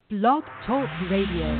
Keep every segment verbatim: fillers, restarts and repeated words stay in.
Blog Talk Radio.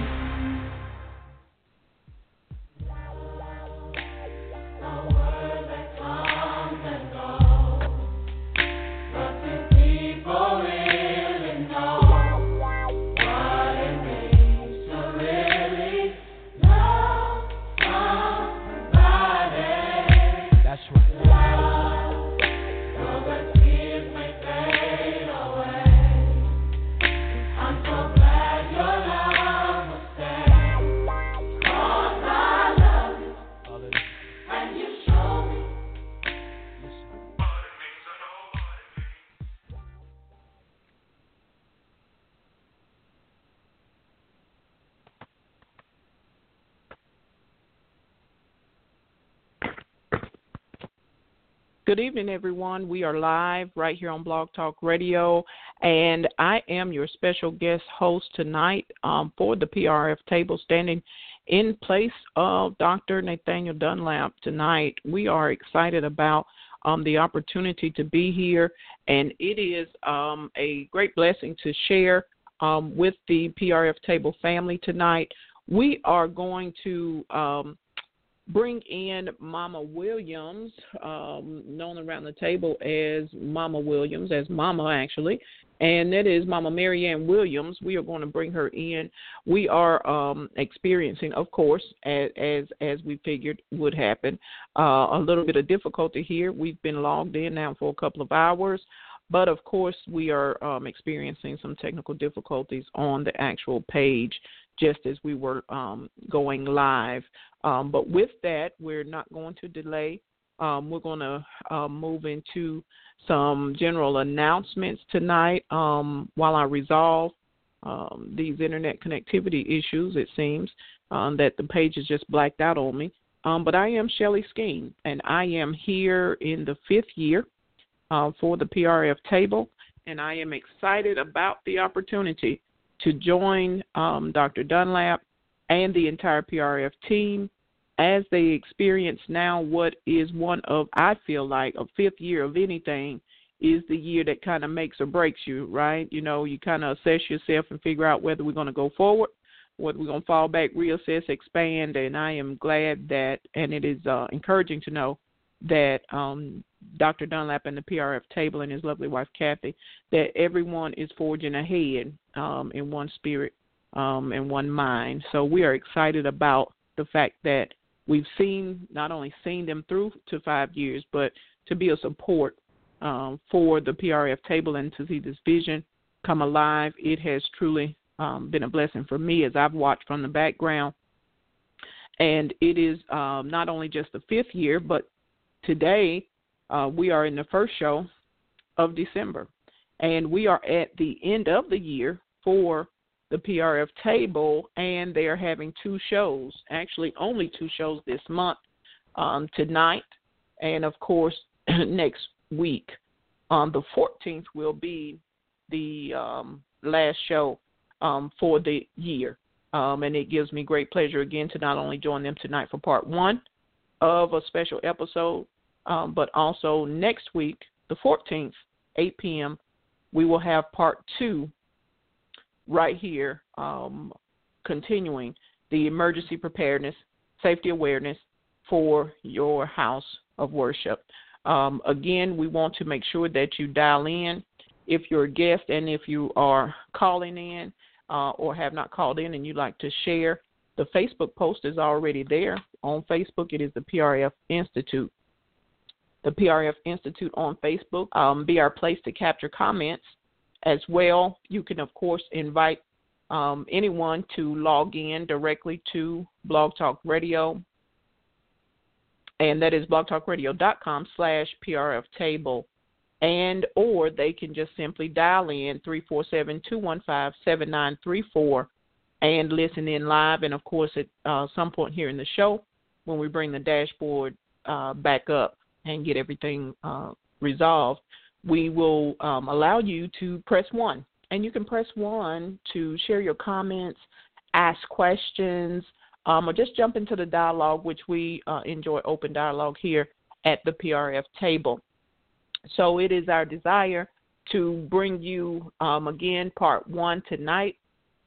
Good evening, everyone. We are live right here on Blog Talk Radio, and I am your special guest host tonight um, for the P R F table, standing in place of Doctor Nathaniel Dunlap tonight. We are excited about um, the opportunity to be here, and it is um, a great blessing to share um, with the P R F table family tonight. We are going to um, bring in Mama Williams, um, known around the table as Mama Williams, as Mama actually, and that is Mama Marianne Williams. We are going to bring her in. We are um, experiencing, of course, as, as as we figured would happen, uh, a little bit of difficulty here. We've been logged in now for a couple of hours, but of course we are um, experiencing some technical difficulties on the actual page just as we were um, going live. Um, but with that, we're not going to delay. Um, we're going to uh, move into some general announcements tonight um, while I resolve um, these internet connectivity issues. It seems um, that the page is just blacked out on me. Um, but I am Shelly Skeen, and I am here in the fifth year uh, for the P R F table, and I am excited about the opportunity to join um, Doctor Dunlap and the entire P R F team as they experience now what is one of, I feel like, a fifth year of anything is the year that kind of makes or breaks you, right? You know, you kind of assess yourself and figure out whether we're going to go forward, whether we're going to fall back, reassess, expand, and I am glad that, and it is uh, encouraging to know that um, Doctor Dunlap and the P R F table and his lovely wife, Kathy, that everyone is forging ahead um, in one spirit um, and one mind. So we are excited about the fact that we've seen, not only seen them through to five years, but to be a support um, for the P R F table and to see this vision come alive. It has truly um, been a blessing for me as I've watched from the background. And it is um, not only just the fifth year, but today, uh, we are in the first show of December, and we are at the end of the year for the P R F table, and they are having two shows, actually only two shows this month, um, tonight, and of course next week. On the fourteenth will be the um, last show um, for the year, um, and it gives me great pleasure again to not only join them tonight for part one of a special episode, um, but also next week, the fourteenth, eight p.m., we will have part two right here, um, continuing the emergency preparedness, safety awareness for your house of worship. Um, again, we want to make sure that you dial in if you're a guest and if you are calling in uh, or have not called in and you'd like to share. The Facebook post is already there. On Facebook, it is the P R F Institute. The P R F Institute on Facebook um, be our place to capture comments as well. You can, of course, invite um, anyone to log in directly to Blog Talk Radio, and that is blogtalkradio.com slash PRF table, and or they can just simply dial in three four seven, two one five, seven nine three four and listen in live. And, of course, at uh, some point here in the show, when we bring the dashboard uh, back up and get everything uh, resolved, we will um, allow you to press one. And you can press one to share your comments, ask questions, um, or just jump into the dialogue, which we uh, enjoy open dialogue here at the P R F table. So it is our desire to bring you, um, again, part one tonight,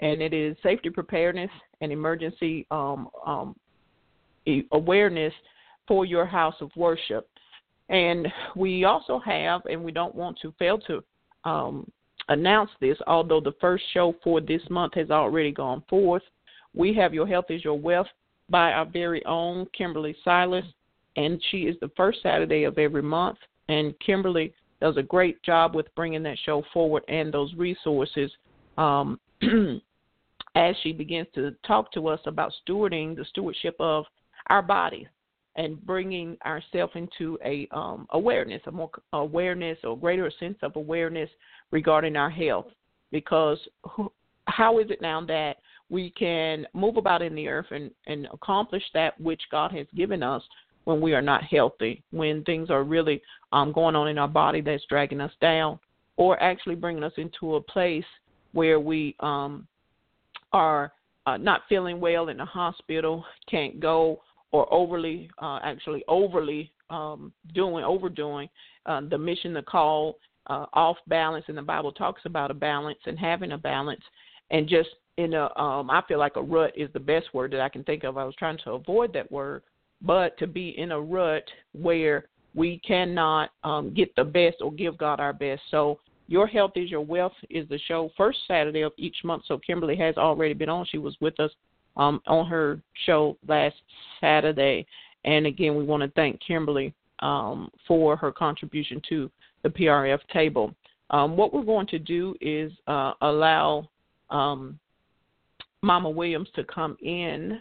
and it is safety preparedness and emergency um, um, awareness for your house of worship. And we also have, and we don't want to fail to um, announce this, although the first show for this month has already gone forth. We have Your Health is Your Wealth by our very own Kimberly Silas, and she is the first Saturday of every month. And Kimberly does a great job with bringing that show forward and those resources um, as she begins to talk to us about stewarding the stewardship of our bodies and bringing ourselves into a um, awareness, a more awareness or greater sense of awareness regarding our health. Because who, how is it now that we can move about in the earth and, and accomplish that which God has given us when we are not healthy, when things are really um, going on in our body that's dragging us down, or actually bringing us into a place where we um, are uh, not feeling well in the hospital, can't go, or overly, uh, actually overly um, doing, overdoing uh, the mission, the call, uh, off balance. And the Bible talks about a balance and having a balance, and just in a, um, I feel like a rut is the best word that I can think of. I was trying to avoid that word, but to be in a rut where we cannot um, get the best or give God our best. So Your Health is Your Wealth is the show first Saturday of each month. So Kimberly has already been on. She was with us um, on her show last Saturday. And again, we want to thank Kimberly um, for her contribution to the P R F table. Um, what we're going to do is uh, allow um, Mama Williams to come in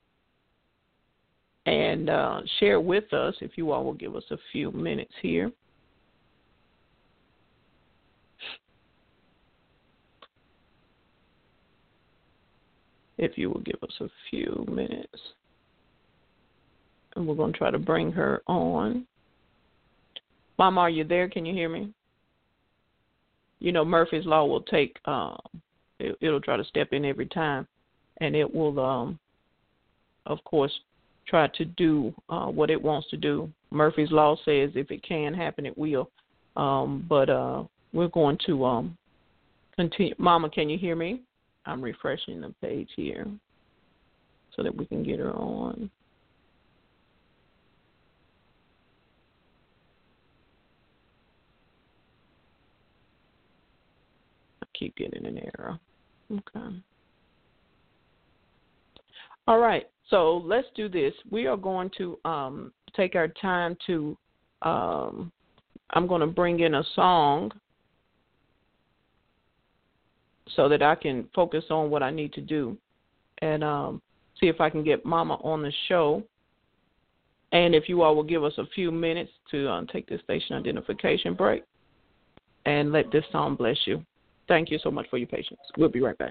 and uh, share with us, if you all will give us a few minutes here. If you will give us a few minutes. And we're going to try to bring her on. Mama, are you there? Can you hear me? You know, Murphy's Law will take, um, it, it'll try to step in every time. And it will, um, of course, try to do uh, what it wants to do. Murphy's Law says if it can happen, it will. Um, but uh, we're going to um, continue. Mama, can you hear me? I'm refreshing the page here so that we can get her on. I keep getting an error. Okay. All right. So let's do this. We are going to um, take our time to, um, I'm going to bring in a song so that I can focus on what I need to do and um, see if I can get Mama on the show. And if you all will give us a few minutes to um, take this station identification break and let this song bless you. Thank you so much for your patience. We'll be right back.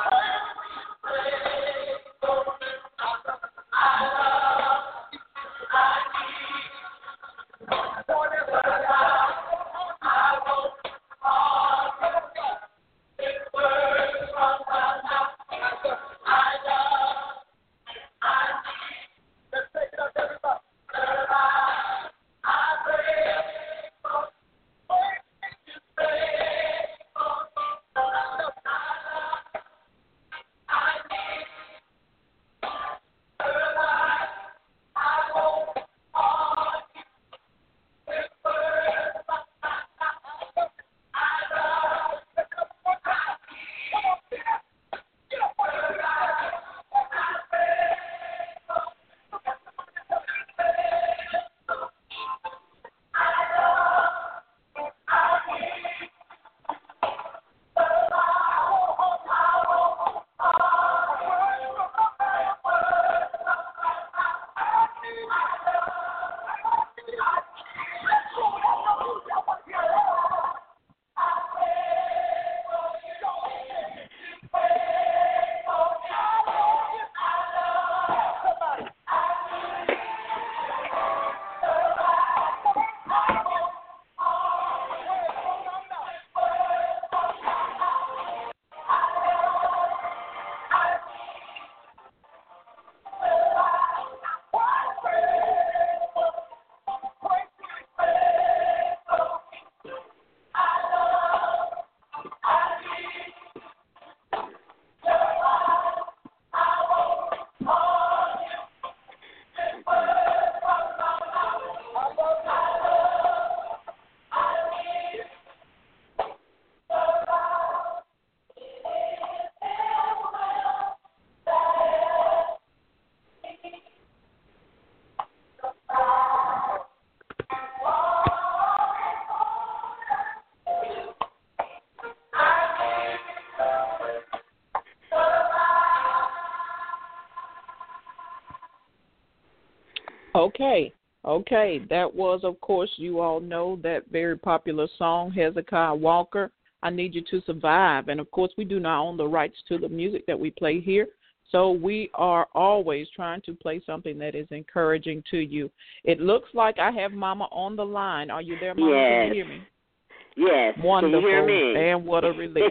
Okay, okay. That was, of course, you all know that very popular song, Hezekiah Walker, I Need You to Survive. And, of course, we do not own the rights to the music that we play here. So we are always trying to play something that is encouraging to you. It looks like I have Mama on the line. Are you there, Mama? Yes. Can you hear me? Yes. Wonderful. Can you hear me? And what a relief.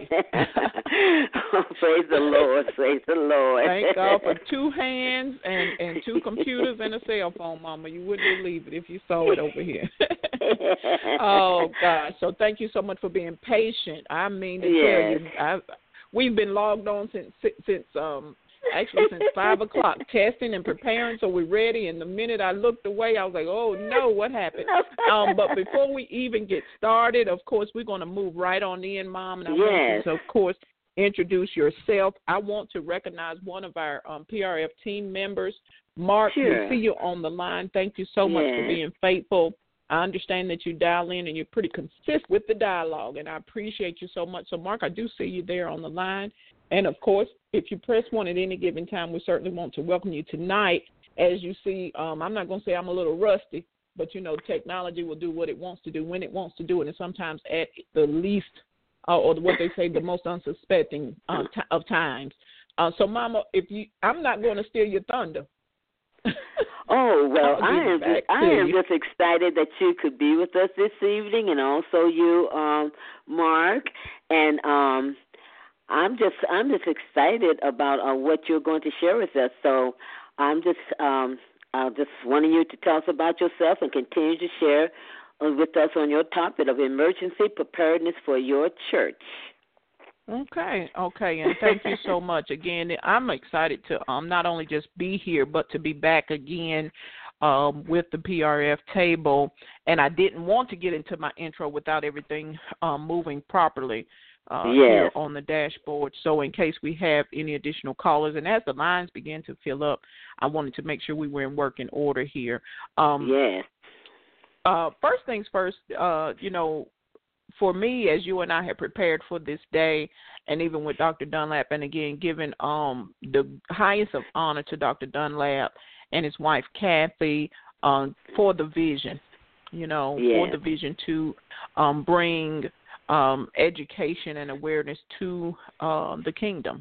Oh, praise the Lord. Praise the Lord. Thank God for two hands and, and two computers and a cell phone, Mama. You wouldn't believe it if you saw it over here. Oh, God. So thank you so much for being patient. I mean to yes. tell you, I've, we've been logged on since, since um, actually since five o'clock, testing and preparing, so we're ready. And the minute I looked away, I was like, oh, no, what happened? Um, but before we even get started, of course, we're going to move right on in, Mom. And I yes. want you to, of course, introduce yourself. I want to recognize one of our um, P R F team members. Mark, sure. we see you on the line. Thank you so yes. much for being faithful. I understand that you dial in and you're pretty consistent with the dialogue, and I appreciate you so much. So, Mark, I do see you there on the line. And, of course, if you press one at any given time, we certainly want to welcome you tonight. As you see, um, I'm not going to say I'm a little rusty, but, you know, technology will do what it wants to do when it wants to do it, and sometimes at the least uh, or what they say the most unsuspecting uh, t- of times. Uh, so, Mama, if you, I'm not going to steal your thunder. Oh, well, I am just, I am you. just excited that you could be with us this evening, and also you, um, Mark, and um, I'm just I'm just excited about uh, what you're going to share with us. So I'm just um, I just wanting you to tell us about yourself and continue to share with us on your topic of emergency preparedness for your church. Okay, okay, and thank you so much. Again, I'm excited to um, not only just be here, but to be back again um, with the P R F table. And I didn't want to get into my intro without everything um, moving properly uh, yes. here on the dashboard. So in case we have any additional callers, and as the lines begin to fill up, I wanted to make sure we were in working order here. Um, yes. Uh, first things first, uh, you know, for me, as you and I have prepared for this day, and even with Doctor Dunlap, and again, giving um, the highest of honor to Doctor Dunlap and his wife, Kathy, um, for the vision, you know, yes. for the vision to um, bring um, education and awareness to um, the kingdom,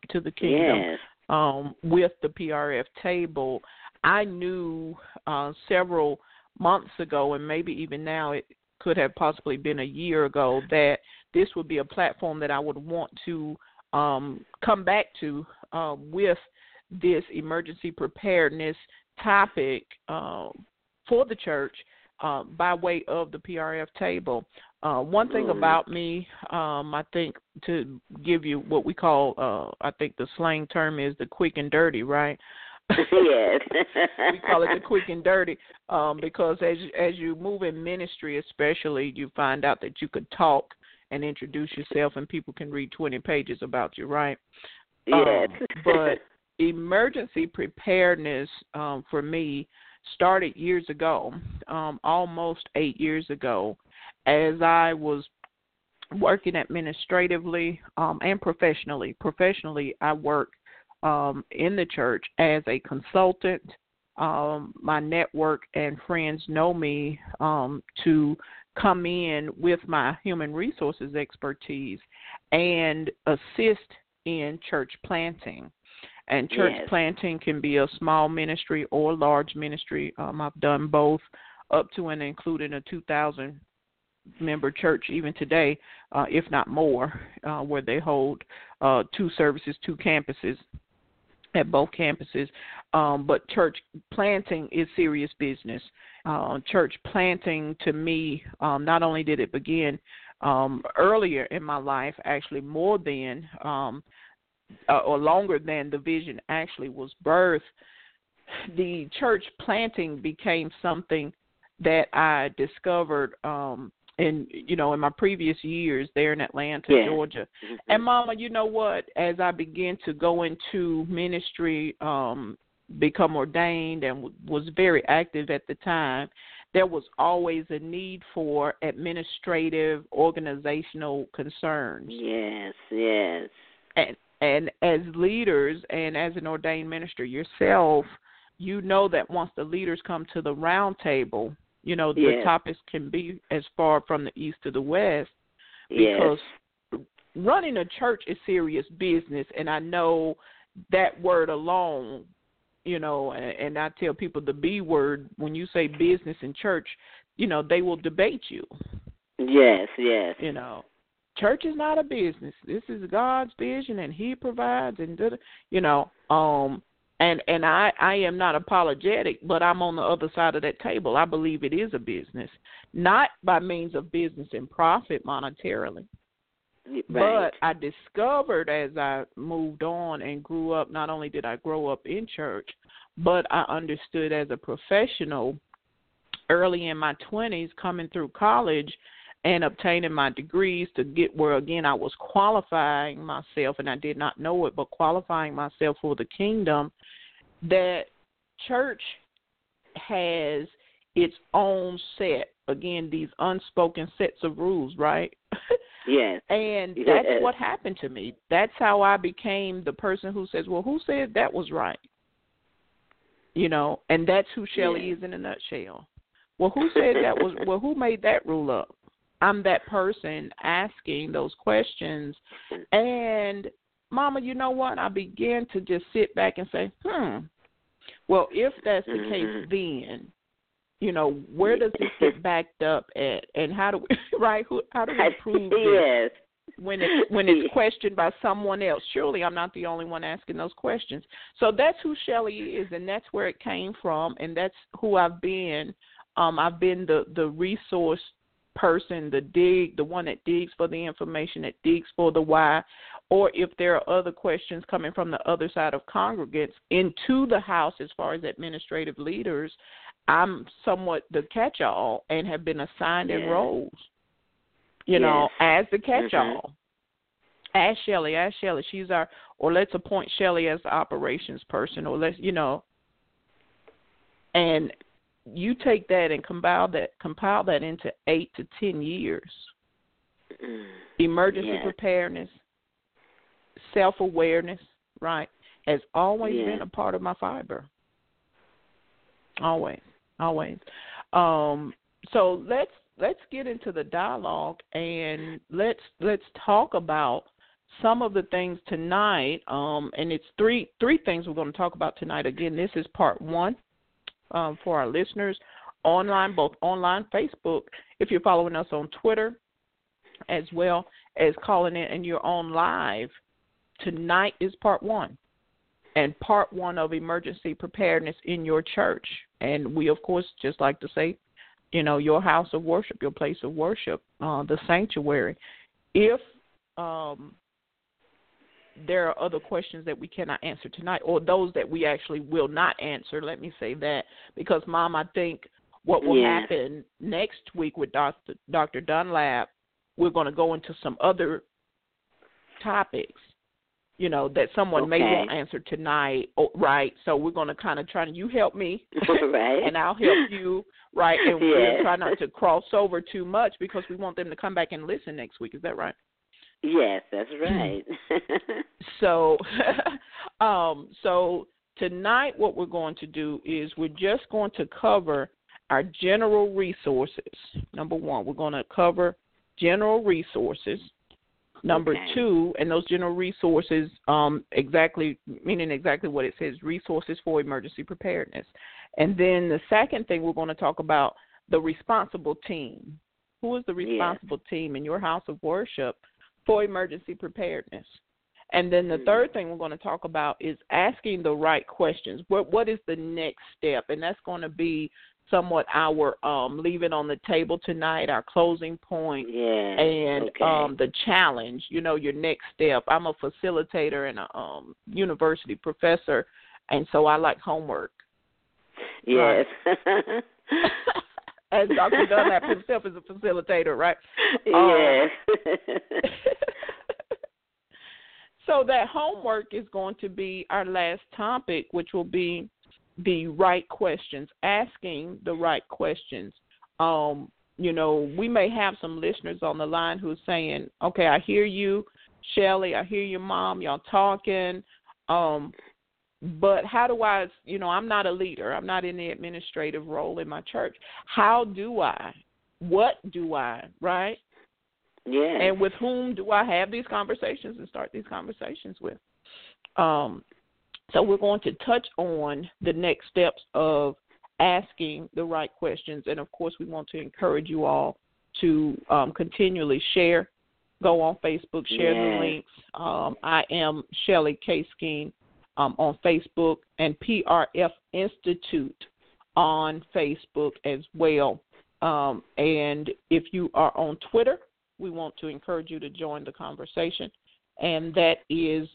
to the kingdom. Yes. Um, with the P R F table, I knew uh, several months ago, and maybe even now it could have possibly been a year ago, that this would be a platform that I would want to um, come back to uh, with this emergency preparedness topic uh, for the church uh, by way of the P R F table. Uh, one thing Mm. about me, um, I think, to give you what we call, uh, I think the slang term is the quick and dirty, right? Yes. We call it the quick and dirty um, because as as you move in ministry, especially, you find out that you could talk and introduce yourself, and people can read twenty pages about you, right? Yes. Um, but emergency preparedness um, for me started years ago, um, almost eight years ago, as I was working administratively um, and professionally. Professionally, I work um, in the church as a consultant. Um, my network and friends know me um, to come in with my human resources expertise and assist in church planting. And church Yes. planting can be a small ministry or large ministry. Um, I've done both, up to and including a two thousand member church even today, uh, if not more, uh, where they hold uh, two services, two campuses at both campuses. Um, but church planting is serious business. Uh, church planting, to me, um, not only did it begin um, earlier in my life, actually more than um, uh, or longer than the vision actually was birthed, the church planting became something that I discovered um, in, you know, in my previous years there in Atlanta, Yeah. Georgia. Mm-hmm. And Mama, you know what? As I began to go into ministry, um, become ordained, and w- was very active at the time, there was always a need for administrative, organizational concerns. Yes, yes. And and as leaders and as an ordained minister yourself, you know that once the leaders come to the round table, you know, Yes. the topics can be as far from the east to the west, Yes. because running a church is serious business. And I know that word alone, you know, and, and I tell people the B word, when you say business in church, you know, they will debate you. Yes, yes. You know, church is not a business. This is God's vision, and He provides, and you know, um, and and I I am not apologetic, but I'm on the other side of that table. I believe it is a business, not by means of business and profit monetarily. Right. But I discovered as I moved on and grew up, not only did I grow up in church, but I understood as a professional early in my twenties, coming through college and obtaining my degrees to get where, again, I was qualifying myself, and I did not know it, but qualifying myself for the kingdom, that church has its own set, again, these unspoken sets of rules, right? Yes. And Yes. that's what happened to me. That's how I became the person who says, well, who said that was right? You know, and that's who Shelley Yes. is in a nutshell. Well, who said that was, well, who made that rule up? I'm that person asking those questions. And, Mama, you know what? I began to just sit back and say, hmm, well, if that's the Mm-hmm. case, then, you know, where does this get backed up at? And how do we, right, who, how do we prove this? Yes. When it's, when it's questioned by someone else? Surely I'm not the only one asking those questions. So that's who Shelley is, and that's where it came from, and that's who I've been. Um, I've been the, the resource person, the dig, the one that digs for the information, that digs for the why, or if there are other questions coming from the other side of congregants into the house as far as administrative leaders, I'm somewhat the catch-all and have been assigned Yes. in roles, you Yes. know, as the catch-all. Mm-hmm. Ask Shelley, ask Shelley. She's our, or let's appoint Shelley as the operations person, or let's, you know, and you take that and compile that compile that into eight to ten years. Mm. Emergency Yes. preparedness, self-awareness, right, has always Yes. been a part of my fiber. Always, always. Um, so let's let's get into the dialogue, and let's let's talk about some of the things tonight, um, and it's three three things we're going to talk about tonight. Again, this is part one um, for our listeners online, both online, Facebook, if you're following us on Twitter, as well as calling in and you're on live. Tonight is part one, and part one of emergency preparedness in your church. And we, of course, just like to say, you know, your house of worship, your place of worship, uh, the sanctuary. If um, there are other questions that we cannot answer tonight, or those that we actually will not answer, let me say that, because, Mom, I think what will yeah. happen next week with Doctor Doctor Dunlap, we're going to go into some other topics, you know, that someone okay. may want answered tonight, oh, right? So we're going to kind of try to, you help me, right. and I'll help you, right? And yes. we'll try not to cross over too much because we want them to come back and listen next week. Is that right? Yes, that's right. so, um, so tonight what we're going to do is we're just going to cover our general resources. Number one, we're going to cover general resources. Number okay. two, and those general resources, um, exactly meaning exactly what it says, resources for emergency preparedness. And then the second thing we're going to talk about, the responsible team. Who is the responsible yes. team in your house of worship for emergency preparedness? And then the mm-hmm. third thing we're going to talk about is asking the right questions. What What is the next step? And that's going to be somewhat our um, leave it on the table tonight, our closing point, yeah, and okay. um, the challenge, you know, your next step. I'm a facilitator and a um, university professor, and so I like homework. Yes. Right? As Doctor Dunlap himself is a facilitator, right? Yes. Um, so that homework is going to be our last topic, which will be the right questions, asking the right questions. Um, you know, we may have some listeners on the line who are saying, okay, I hear you, Shelley, I hear your mom, y'all talking, um, but how do I, you know, I'm not a leader. I'm not in the administrative role in my church. How do I? What do I, right? Yeah. And with whom do I have these conversations and start these conversations with? Um So we're going to touch on the next steps of asking the right questions. And, of course, we want to encourage you all to um, continually share. Go on Facebook, share yes. the links. Um, I am Shelley K. Skeen um, on Facebook, and P R F Institute on Facebook as well. Um, and if you are on Twitter, we want to encourage you to join the conversation. And that is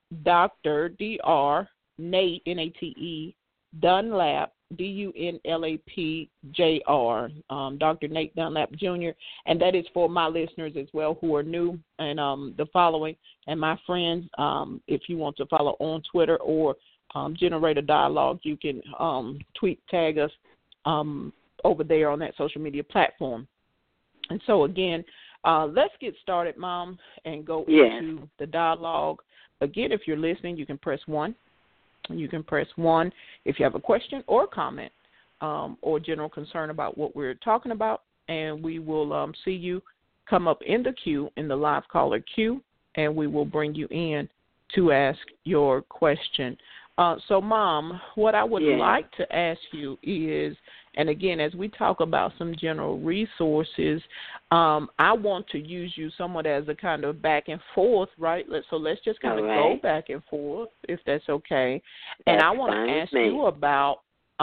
Doctor D R Nate, N A T E, Dunlap, D U N L A P J R, um, Doctor Nate Dunlap Junior And that is for my listeners as well who are new and um, the following. And my friends, um, if you want to follow on Twitter or um, generate a dialogue, you can um, tweet, tag us um, over there on that social media platform. And so, again, uh, let's get started, Mom, and go yes. into the dialogue. Again, if you're listening, you can press one. You can press one if you have a question or comment um, or general concern about what we're talking about, and we will um, see you come up in the queue, in the live caller queue, and we will bring you in to ask your question. Uh, so, Mom, what I would yeah. like to ask you is, and again, as we talk about some general resources, um, I want to use you somewhat as a kind of back and forth, right? Let, so let's just kind All of right. go back and forth, if that's okay. That's and I want to ask you about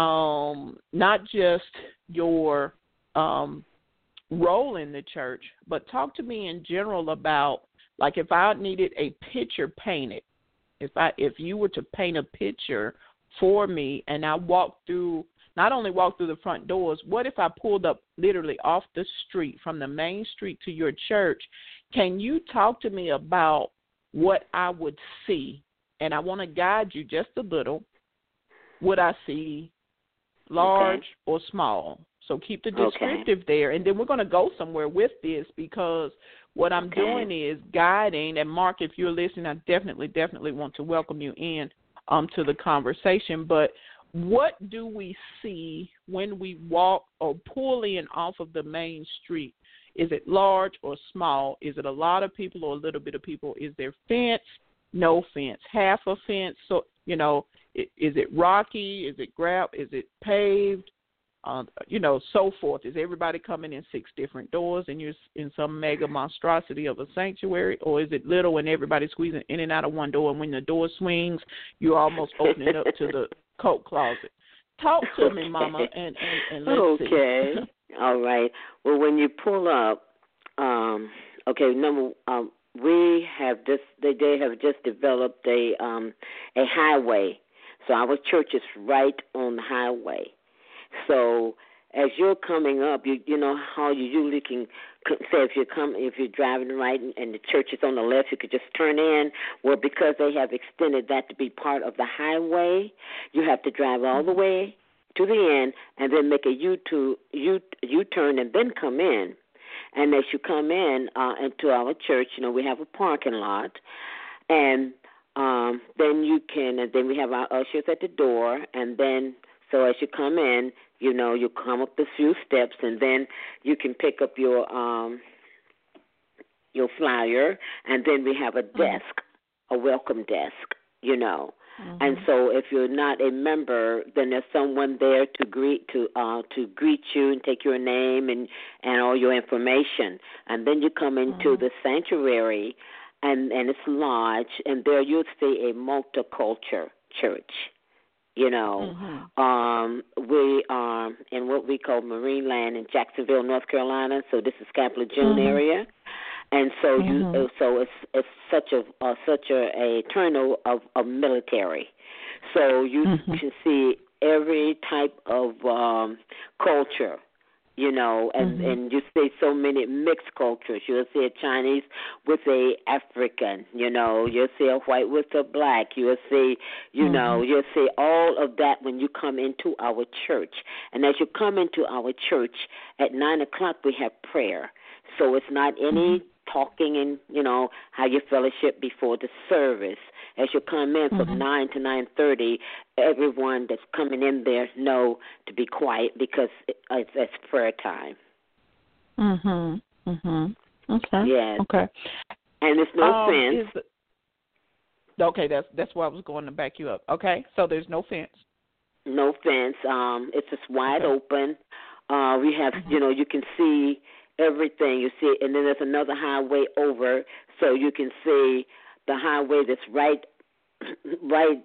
um, not just your um, role in the church, but talk to me in general about, like, if I needed a picture painted, if I if you were to paint a picture for me and I walked through, not only walked through the front doors, what if I pulled up literally off the street, from the main street to your church? Can you talk to me about what I would see? And I want to guide you just a little. Would I see large okay. or small? So keep the descriptive okay. there. And then we're going to go somewhere with this, because what I'm okay. doing is guiding. And, Mark, if you're listening, I definitely, definitely want to welcome you in um, to the conversation. But what do we see when we walk or pull in off of the main street Is it large or small? Is it a lot of people or a little bit of people? Is there fence? No fence. Half a fence. So, you know, is it rocky? Is it gravel? Is it paved? Uh, you know, so forth. Is everybody coming in six different doors and you're in some mega monstrosity of a sanctuary? Or is it little and everybody squeezing in and out of one door, and when the door swings, you're almost opening up to the coat closet? Talk to okay. me, Mama, and, and, and let's okay. see. Okay. All right. Well, when you pull up, um, okay, number um, we have just they, they have just developed a um, a highway. So our church is right on the highway. So as you're coming up, you you know how you usually can say if you come if you're driving right and the church is on the left, you could just turn in. Well, because they have extended that to be part of the highway, you have to drive all the way to the end and then make a U to U U turn and then come in. And as you come in uh, into our church, you know we have a parking lot, and um, then you can and then we have our ushers at the door, and then. So as you come in, you know, you come up a few steps, and then you can pick up your um, your flyer, and then we have a desk, mm-hmm. a welcome desk, you know. Mm-hmm. And so if you're not a member, then there's someone there to greet to uh, to greet you and take your name and, and all your information. And then you come into mm-hmm. the sanctuary, and, and it's large, and there you'll see a multicultural church. You know, mm-hmm. um, we are in what we call Marineland in Jacksonville, North Carolina. So this is Capital June mm-hmm. area, and so mm-hmm. you, so it's it's such a uh, such a, a turnover of, of military. So you mm-hmm. can see every type of um, culture. You know, and, mm-hmm. and you see so many mixed cultures. You'll see a Chinese with a African, you know. You'll see a white with a black. You'll see, you mm-hmm. know, you'll see all of that when you come into our church. And as you come into our church, at nine o'clock we have prayer. So it's not any mm-hmm. talking and, you know, how you fellowship before the service. As you come in mm-hmm. from nine to nine thirty, everyone that's coming in there know to be quiet because it's, it's prayer time. Mhm. Mhm. Okay. Yes. Okay. And there's no um, fence. The, okay, that's that's why I was going to back you up. Okay, so there's no fence. No fence. Um, it's just wide okay. open. Uh, we have, mm-hmm. you know, you can see everything. You see, and then there's another highway over, so you can see the highway that's right, right.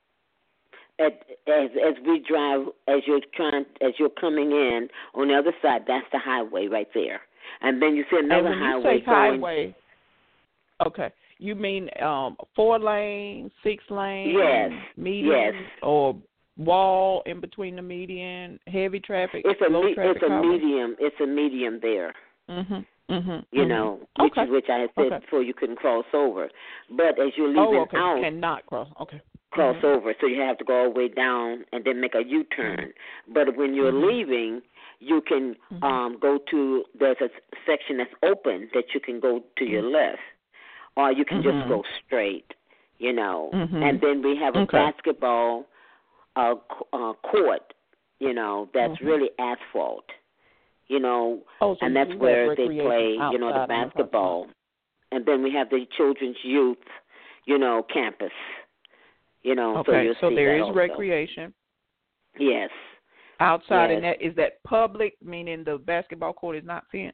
At, as as we drive, as you're trying, as you're coming in on the other side, that's the highway right there, and then you see another and when highway. You say going, highway. Okay, you mean um, four lane, six lane, yes, medium, yes, or wall in between the median, heavy traffic, it's a low me, traffic. it's a highway? medium. It's a medium there. Mhm. Mhm. You mm-hmm. know, which okay. which I had said okay. before you couldn't cross over, but as you're leaving oh, okay. out, you cannot cross. Okay. cross mm-hmm. over, so you have to go all the way down and then make a U-turn. Mm-hmm. But when you're mm-hmm. leaving, you can mm-hmm. um, go to, there's a section that's open that you can go to mm-hmm. your left, or you can mm-hmm. just go straight, you know. Mm-hmm. And then we have a okay. basketball uh, uh, court, you know, that's mm-hmm. really asphalt, you know, oh, so and that's where they play, you know, the basketball. And then we have the children's youth, you know, campus. You know, okay, so you'll so see there that is also. recreation. Yes. Outside yes. in that, is that public, meaning the basketball court is not fenced?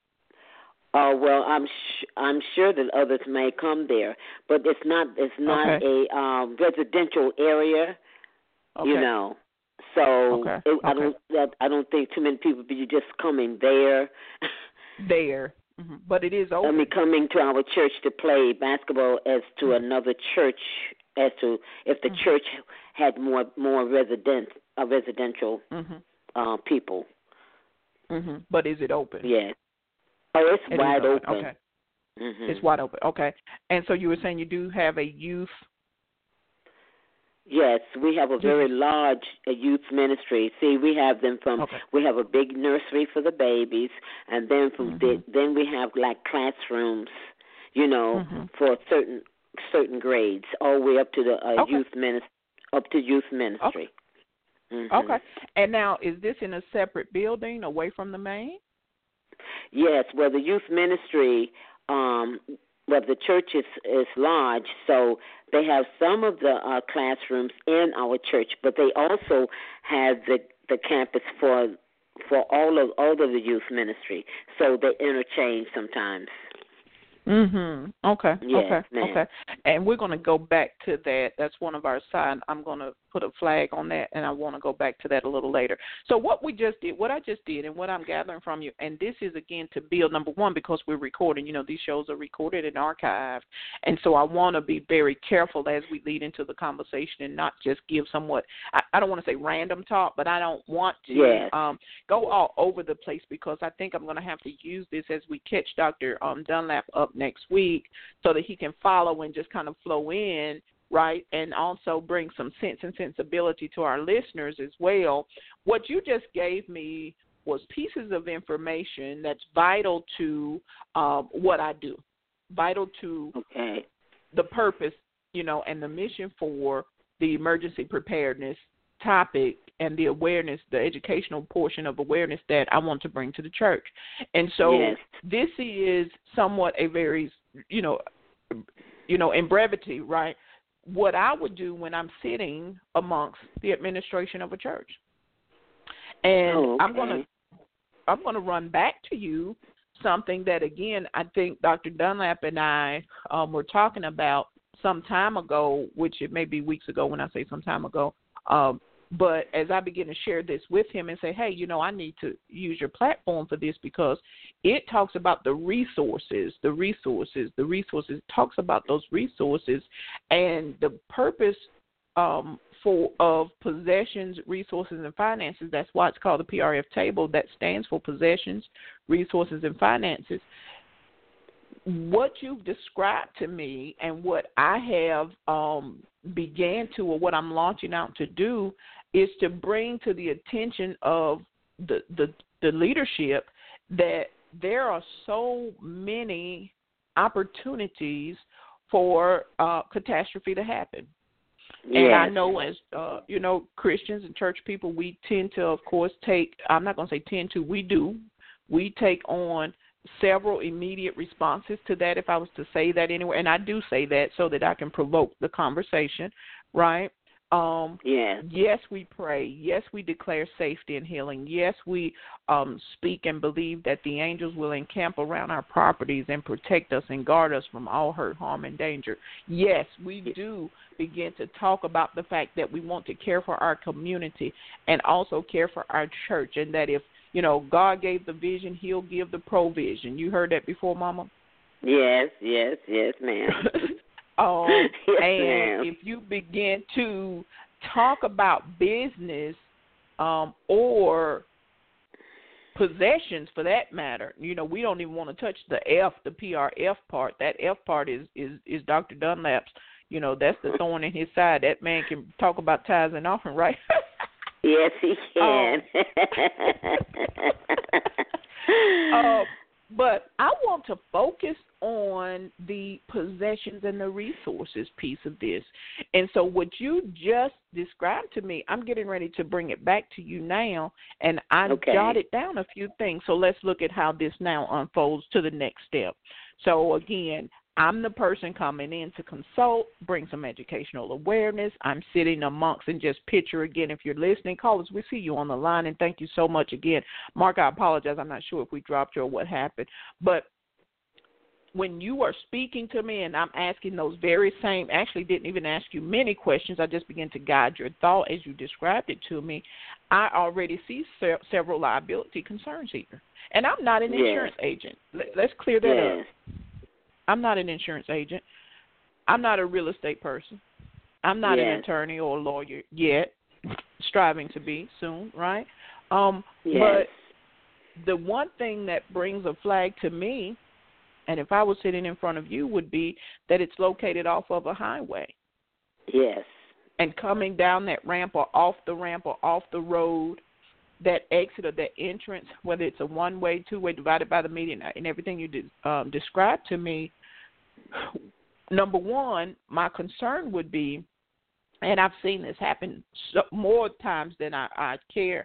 Oh uh, well, I'm sh- I'm sure that others may come there, but it's not it's not okay. a um, residential area, okay. you know. So okay. it, I okay. don't I don't think too many people be just coming there. there, mm-hmm. but it is open. I mean, coming to our church to play basketball as to mm-hmm. another church. As to if the mm-hmm. church had more more resident uh, residential mm-hmm. uh, people, mm-hmm. but is it open? Yes. Oh, it's it wide open. open. Okay. Mm-hmm. It's wide open. Okay. And so you were saying you do have a youth. Yes, we have a very large uh, youth ministry. See, we have them from. Okay. We have a big nursery for the babies, and then from mm-hmm. the, then we have like classrooms, you know, mm-hmm. for certain. certain grades, all the way up to the uh, okay. youth ministry, up to youth ministry. Okay. Mm-hmm. okay. And now, is this in a separate building away from the main? Yes, well, the youth ministry, um, well, the church is, is large, so they have some of the uh, classrooms in our church, but they also have the the campus for for all of all of the youth ministry, so they interchange sometimes. Mhm. Okay. Yes, Okay. ma'am. Okay. And we're going to go back to that. That's one of our side. I'm going to put a flag on that, and I want to go back to that a little later. So what we just did, what I just did, and what I'm gathering from you, and this is again to build number one because we're recording. You know, these shows are recorded and archived, and so I want to be very careful as we lead into the conversation and not just give somewhat. I, I don't want to say random talk, but I don't want to Yes. um, go all over the place because I think I'm going to have to use this as we catch Doctor Um, Dunlap up next week so that he can follow and just kind of flow in, right, and also bring some sense and sensibility to our listeners as well. What you just gave me was pieces of information that's vital to um, what I do, vital to okay. the purpose, you know, and the mission for the emergency preparedness topic and the awareness, the educational portion of awareness that I want to bring to the church. And so yes. this is somewhat a very, you know, you know, in brevity, right, what I would do when I'm sitting amongst the administration of a church. And Oh, okay. I'm going to I'm going to run back to you something that, again, I think Doctor Dunlap and I um, were talking about some time ago, which it may be weeks ago when I say some time ago, um, but as I begin to share this with him and say, hey, you know, I need to use your platform for this because it talks about the resources, the resources, the resources, it talks about those resources and the purpose um, for of possessions, resources, and finances. That's why it's called the P R F table. That stands for possessions, resources, and finances. What you've described to me and what I have um, began to, or what I'm launching out to do, is to bring to the attention of the, the, the leadership that there are so many opportunities for uh, catastrophe to happen. Yes. And I know as, uh, you know, Christians and church people, we tend to, of course, take, I'm not going to say tend to, we do, we take on several immediate responses to that, if I was to say that anywhere. And I do say that so that I can provoke the conversation, right? Um, yes. Yes, we pray. Yes, we declare safety and healing. Yes, we um, speak and believe that the angels will encamp around our properties and protect us and guard us from all hurt, harm, and danger. Yes, we do begin to talk about the fact that we want to care for our community and also care for our church, and that if you know, God gave the vision, he'll give the provision. You heard that before, Mama? Yes, yes, yes, ma'am. um, yes, and ma'am. if you begin to talk about business um, or possessions for that matter, you know, we don't even want to touch the F, the P R F part. That F part is, is, is Doctor Dunlap's. You know, that's the thorn in his side. That man can talk about tithes and offering, right? Yes, he can. Um, uh, but I want to focus on the possessions and the resources piece of this. And so what you just described to me, I'm getting ready to bring it back to you now, and I okay. jotted down a few things. So let's look at how this now unfolds to the next step. So, again, I'm the person coming in to consult, bring some educational awareness. I'm sitting amongst, and just picture again, if you're listening, callers, we see you on the line, and thank you so much again. Mark, I apologize. I'm not sure if we dropped you or what happened. But when you are speaking to me and I'm asking those very same, actually didn't even ask you many questions, I just began to guide your thought as you described it to me, I already see se- several liability concerns here. And I'm not an yes. insurance agent. Let, let's clear that yes. up. I'm not an insurance agent. I'm not a real estate person. I'm not yes. an attorney or a lawyer yet, striving to be soon, right? Um, yes. But the one thing that brings a flag to me, and if I was sitting in front of you, would be that it's located off of a highway. Yes. And coming down that ramp or off the ramp or off the road, that exit or that entrance, whether it's a one-way, two-way, divided by the median, and everything you did, um, described to me, number one, my concern would be, and I've seen this happen so, more times than I, I care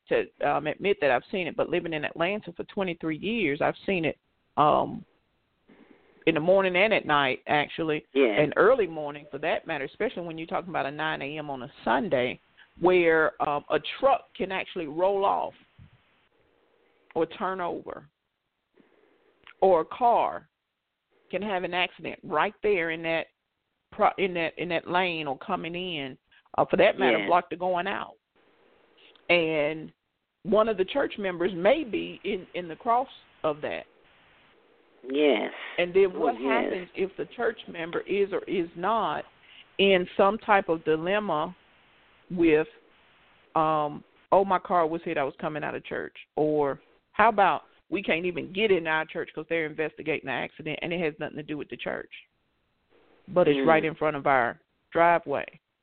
to um, admit that I've seen it, but living in Atlanta for twenty-three years, I've seen it um, in the morning and at night, actually, yeah. and early morning for that matter, especially when you're talking about a nine a.m. on a Sunday, where um, a truck can actually roll off or turn over, or a car can have an accident right there in that in that in that lane or coming in, uh, for that matter, yeah. block to going out. And one of the church members may be in, in the cross of that. Yes. And then what oh, yes. happens if the church member is or is not in some type of dilemma with, um, oh, my car was hit, I was coming out of church. Or how about we can't even get in our church because they're investigating the accident and it has nothing to do with the church. But it's mm. right in front of our driveway.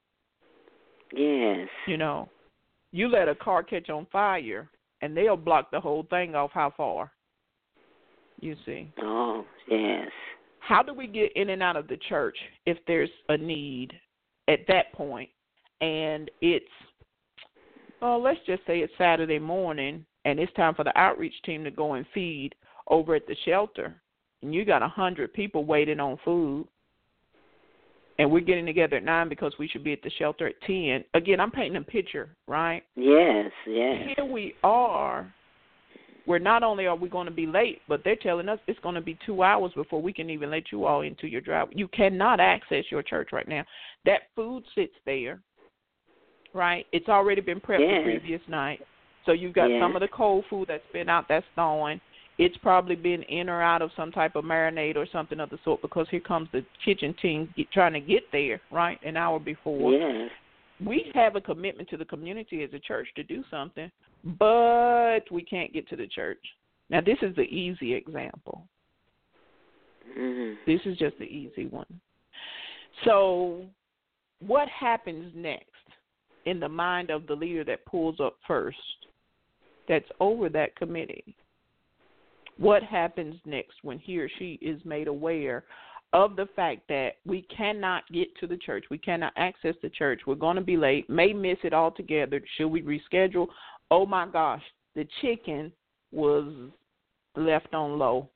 Yes. You know, you let a car catch on fire and they'll block the whole thing off how far? You see. Oh, yes. How do we get in and out of the church if there's a need at that point? And it's, well, let's just say it's Saturday morning and it's time for the outreach team to go and feed over at the shelter. And you got one hundred people waiting on food. And we're getting together at nine because we should be at the shelter at ten. Again, I'm painting a picture, right? Yes, yes. Here we are, where not only are we going to be late, but they're telling us it's going to be two hours before we can even let you all into your driveway. You cannot access your church right now. That food sits there, right? It's already been prepped yes. the previous night. So you've got yes. some of the cold food that's been out, that's thawing. It's probably been in or out of some type of marinade or something of the sort because here comes the kitchen team get, trying to get there, right, an hour before. Yes. We have a commitment to the community as a church to do something, but we can't get to the church. Now, this is the easy example. Mm-hmm. This is just the easy one. So what happens next in the mind of the leader that pulls up first that's over that committee? What happens next when he or she is made aware of the fact that we cannot get to the church, we cannot access the church, we're going to be late, may miss it altogether, should we reschedule? Oh, my gosh, the chicken was left on low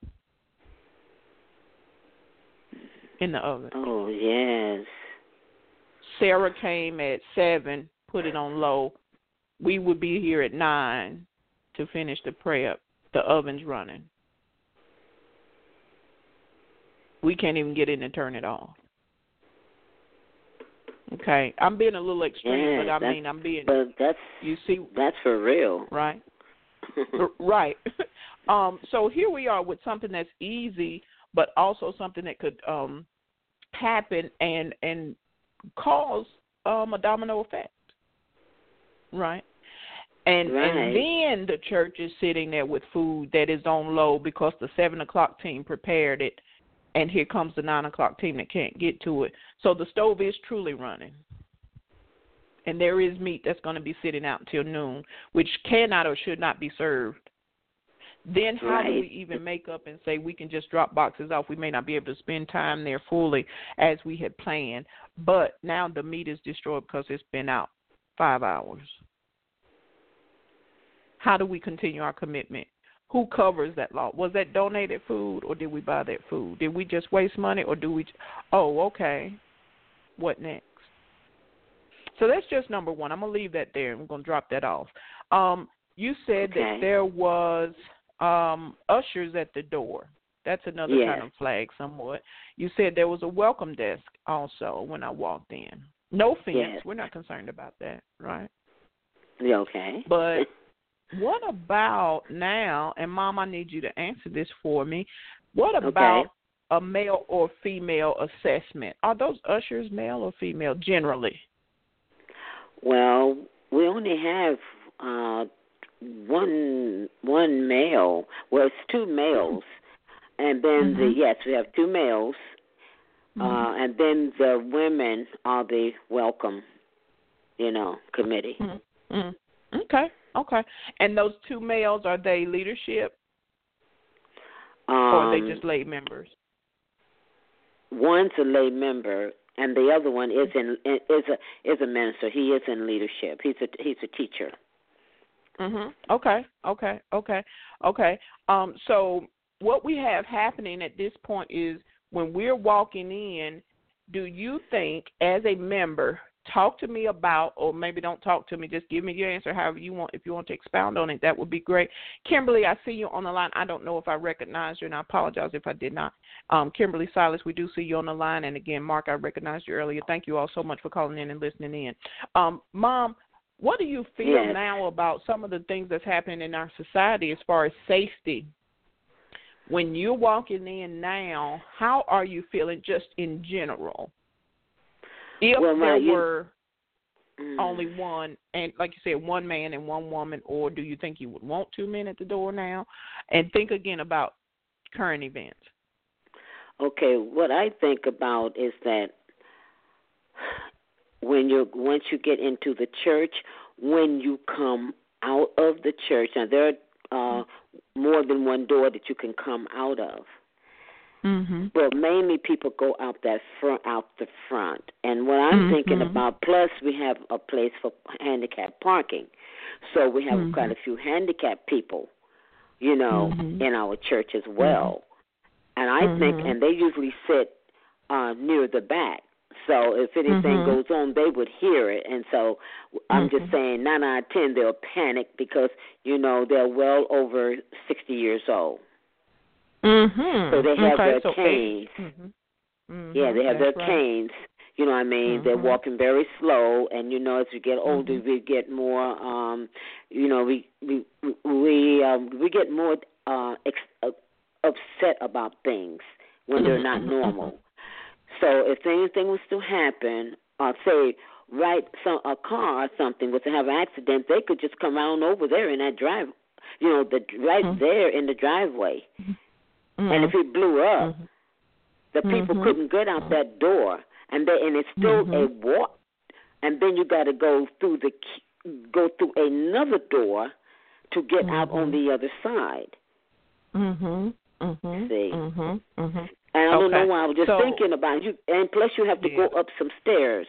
in the oven. Oh, yes. Sarah came at seven, put it on low. We would be here at nine to finish the prep. The oven's running. We can't even get in and turn it off. Okay, I'm being a little extreme, yeah, but I mean I'm being. But that's you see, that's for real, right? right. um. So here we are with something that's easy, but also something that could um happen and and cause um a domino effect. Right. And right. and then the church is sitting there with food that is on low because the seven o'clock team prepared it, and here comes the nine o'clock team that can't get to it. So the stove is truly running, and there is meat that's going to be sitting out until noon, which cannot or should not be served. Then how right. do we even make up and say we can just drop boxes off? We may not be able to spend time there fully as we had planned, but now the meat is destroyed because it's been out five hours. How do we continue our commitment? Who covers that law? Was that donated food or did we buy that food? Did we just waste money or do we? Oh, okay. What next? So that's just number one. I'm going to leave that there. I'm going to drop that off. Um, you said okay. that there was um, ushers at the door. That's another yes. kind of flag somewhat. You said there was a welcome desk also when I walked in. No offense. Yes. We're not concerned about that, right? Okay. But what about now, and Mom, I need you to answer this for me, what about okay. a male or female assessment? Are those ushers male or female generally? Well, we only have uh, one one male. Well, it's two males. And then, mm-hmm. the yes, we have two males. Mm-hmm. Uh, and then the women are the welcome, you know, committee. Mm-hmm. Mm-hmm. Okay. Okay. And those two males, are they leadership um, or are they just lay members? One's a lay member, and the other one is in is a is a minister. He is in leadership. He's a he's a teacher. Mhm. Okay. Okay. Okay. Okay. Um. So what we have happening at this point is when we're walking in, do you think as a member, talk to me about, or maybe don't talk to me, just give me your answer however you want. If you want to expound on it, that would be great. Kimberly, I see you on the line. I don't know if I recognized you, and I apologize if I did not. Um, Kimberly Silas, we do see you on the line. And again, Mark, I recognized you earlier. Thank you all so much for calling in and listening in. Um, Mom, what do you feel Yes. now about some of the things that's happening in our society as far as safety? When you're walking in now, how are you feeling just in general? If well, there you, were mm, only one, and like you said, one man and one woman, or do you think you would want two men at the door now? And think again about current events. Okay, what I think about is that when you once you get into the church, when you come out of the church, now there are uh, more than one door that you can come out of. Mm-hmm. But mainly people go out that front, out the front. And what I'm mm-hmm. thinking about, plus we have a place for handicap parking, so we have mm-hmm. quite a few handicapped people, you know, mm-hmm. in our church as well. Mm-hmm. And I mm-hmm. think, and they usually sit uh, near the back. So if anything mm-hmm. goes on, they would hear it. And so I'm mm-hmm. just saying, nine out of ten, they'll panic because, you know, they're well over sixty years old. Mm-hmm. So they have okay, their so canes. Mm-hmm. Mm-hmm. Yeah, they have That's their right. canes. You know what I mean? Mm-hmm. They're walking very slow, and you know, as we get older, mm-hmm. we get more. Um, you know, we we we um, we get more uh, ex- uh, upset about things when they're not normal. So if anything was to happen, uh, say right, some a car or something was to have an accident, they could just come on over there in that drive. You know, the right mm-hmm. there in the driveway. Mm-hmm. And if it blew up, mm-hmm. the people mm-hmm. couldn't get out that door, and they, and it's still mm-hmm. a walk. And then you got to go through the go through another door to get mm-hmm. out on the other side. Mhm. Mhm. See. Mhm. Mhm. And I don't okay. know why I was just so, thinking about you. And plus, you have to yeah. go up some stairs.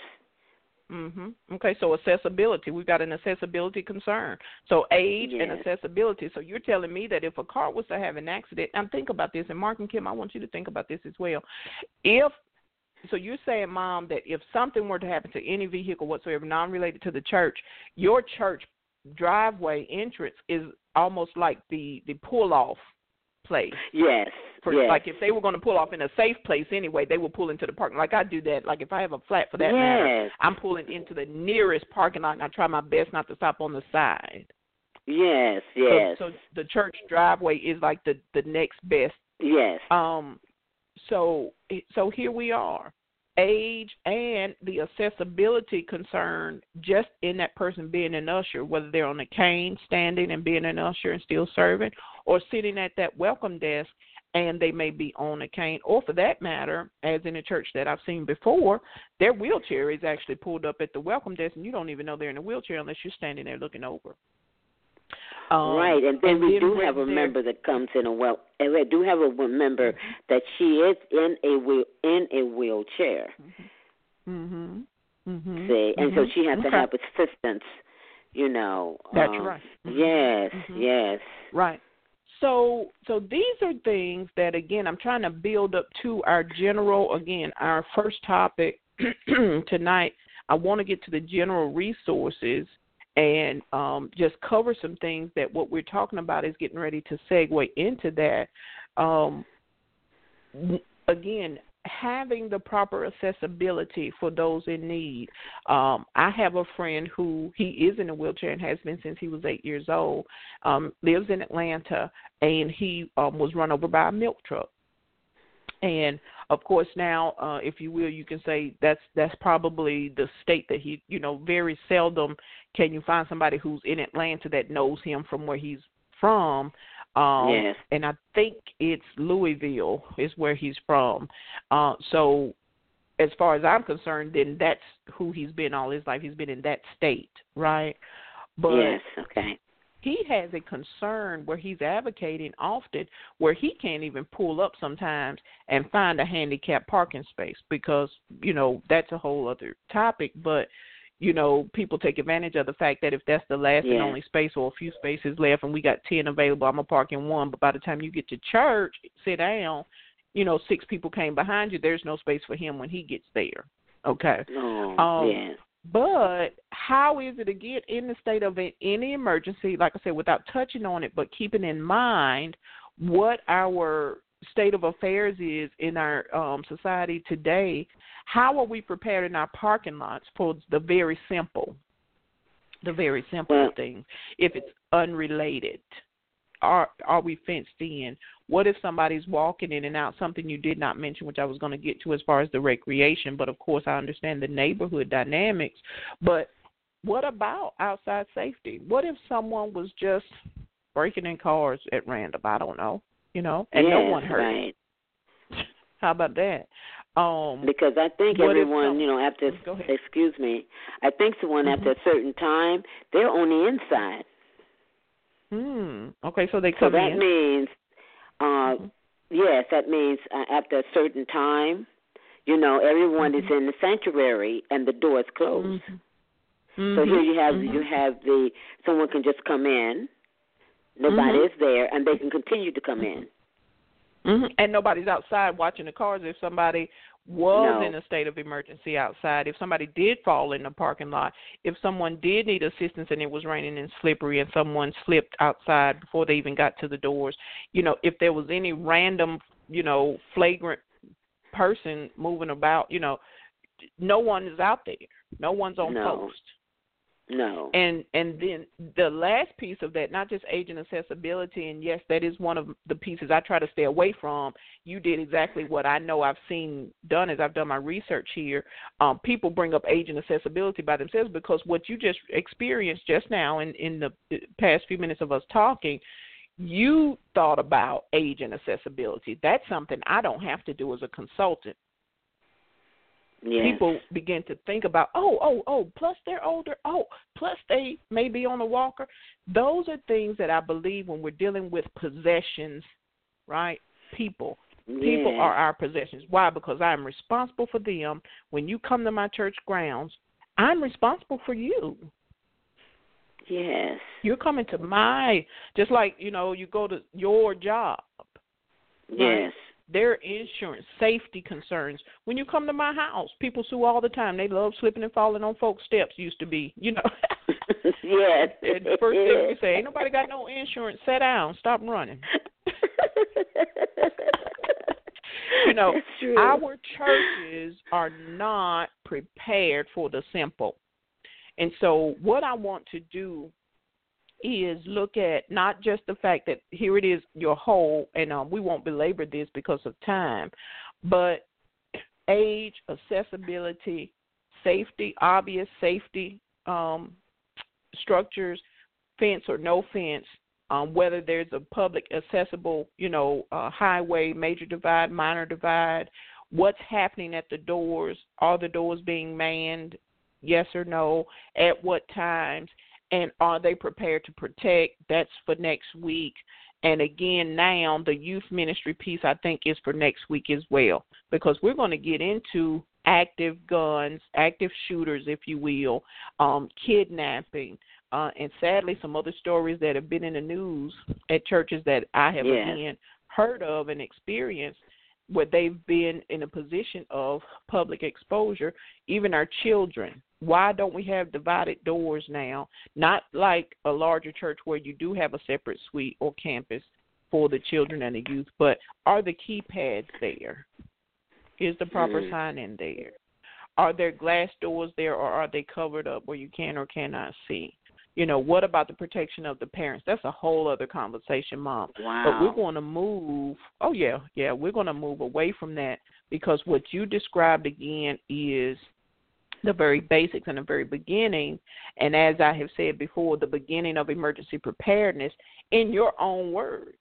Mhm. Okay, so accessibility. We've got an accessibility concern. So age yes. and accessibility. So you're telling me that if a car was to have an accident, and think about this, and Mark and Kim, I want you to think about this as well. If so, you're saying, Mom, that if something were to happen to any vehicle whatsoever, non-related to the church, your church driveway entrance is almost like the the pull-off place. Yes. For, yes. Like if they were going to pull off in a safe place anyway, they will pull into the parking. Like I do that. Like if I have a flat for that yes. matter, I'm pulling into the nearest parking lot, and I try my best not to stop on the side. Yes, yes. So, so the church driveway is like the, the next best. Yes. Um. So so here we are. Age and the accessibility concern just in that person being an usher, whether they're on a cane, standing and being an usher and still serving, or sitting at that welcome desk and they may be on a cane, or for that matter, as in a church that I've seen before, their wheelchair is actually pulled up at the welcome desk and you don't even know they're in a wheelchair unless you're standing there looking over. Um, right, and then and we then do have a member that comes in a well, and we do have a member that she is in a wheel in a wheelchair. Mhm. Mhm. See, and mm-hmm. so she has okay. to have assistance. You know. That's um, right. Mm-hmm. Yes. Mm-hmm. Yes. Right. So, so these are things that again I'm trying to build up to our general. Again, our first topic tonight. I want to get to the general resources. And um, just cover some things that what we're talking about is getting ready to segue into that. Um, again, having the proper accessibility for those in need. Um, I have a friend who he is in a wheelchair and has been since he was eight years old, um, lives in Atlanta, and he um, was run over by a milk truck. And of course, now, uh, if you will, you can say that's that's probably the state that he, you know, very seldom can you find somebody who's in Atlanta that knows him from where he's from. Um, yes. And I think it's Louisville is where he's from. Uh, so as far as I'm concerned, then that's who he's been all his life. He's been in that state, right? But yes, okay. he has a concern where he's advocating often where he can't even pull up sometimes and find a handicapped parking space because, you know, that's a whole other topic. But, you know, people take advantage of the fact that if that's the last yeah. and only space or a few spaces left and we got ten available, I'm going to park in one. But by the time you get to church, sit down, you know, six people came behind you. There's no space for him when he gets there. Okay. Oh, um, yeah. But how is it, again, in the state of any emergency, like I said, without touching on it, but keeping in mind what our state of affairs is in our um, society today, how are we prepared in our parking lots for the very simple, the very simple well, things? If it's unrelated, are are we fenced in? What if somebody's walking in and out? Something you did not mention, which I was going to get to as far as the recreation, but of course I understand the neighborhood dynamics. But what about outside safety? What if someone was just breaking in cars at random? I don't know, you know, and yes, no one hurt. Right. How about that? Um, because I think everyone, some, you know, after, go ahead. excuse me, I think someone mm-hmm. after a certain time, they're on the inside. Hmm. Okay, so they so come that in. means, uh, mm-hmm. yes, that means uh, after a certain time, you know, everyone mm-hmm. is in the sanctuary and the door is closed. Mm-hmm. So here you have mm-hmm. you have the someone can just come in, nobody mm-hmm. is there, and they can continue to come in. Mm-hmm. And nobody's outside watching the cars. If somebody was no. in a state of emergency outside, if somebody did fall in the parking lot, if someone did need assistance and it was raining and slippery and someone slipped outside before they even got to the doors, you know, if there was any random, you know, flagrant person moving about, you know, no one is out there. No one's on no. post. No. And and then the last piece of that, not just agent accessibility, and yes, that is one of the pieces I try to stay away from. You did exactly what I know I've seen done as I've done my research here. Um, people bring up agent accessibility by themselves because what you just experienced just now in, in the past few minutes of us talking, you thought about agent accessibility. That's something I don't have to do as a consultant. Yes. People begin to think about, oh, oh, oh, plus they're older, oh, plus they may be on a walker. Those are things that I believe when we're dealing with possessions, right, people. Yes. People are our possessions. Why? Because I'm responsible for them. When you come to my church grounds, I'm responsible for you. Yes. You're coming to my, just like, you know, you go to your job. Yes. Right? Their insurance, safety concerns. When you come to my house, people sue all the time. They love slipping and falling on folks' steps, used to be, you know. Yes. And the first thing we say, ain't nobody got no insurance. Sit down. Stop running. You know, our churches are not prepared for the simple. And so what I want to do is look at not just the fact that here it is, your whole, and um, we won't belabor this because of time, but age, accessibility, safety, obvious safety um, structures, fence or no fence, um, whether there's a public accessible, you know, uh, highway, major divide, minor divide, what's happening at the doors, are the doors being manned, yes or no, at what times, and are they prepared to protect? That's for next week. And again, now the youth ministry piece I think is for next week as well, because we're going to get into active guns, active shooters, if you will, um, kidnapping, uh, and sadly some other stories that have been in the news at churches that I have, yes. again, heard of and experienced where they've been in a position of public exposure, even our children. Why don't we have divided doors now? Not like a larger church where you do have a separate suite or campus for the children and the youth, but are the keypads there? Is the proper mm. sign in there? Are there glass doors there, or are they covered up where you can or cannot see? You know, what about the protection of the parents? That's a whole other conversation, Mom. Wow. But we're going to move, oh, yeah, yeah, we're going to move away from that because what you described again is the very basics and the very beginning, and as I have said before, the beginning of emergency preparedness in your own words.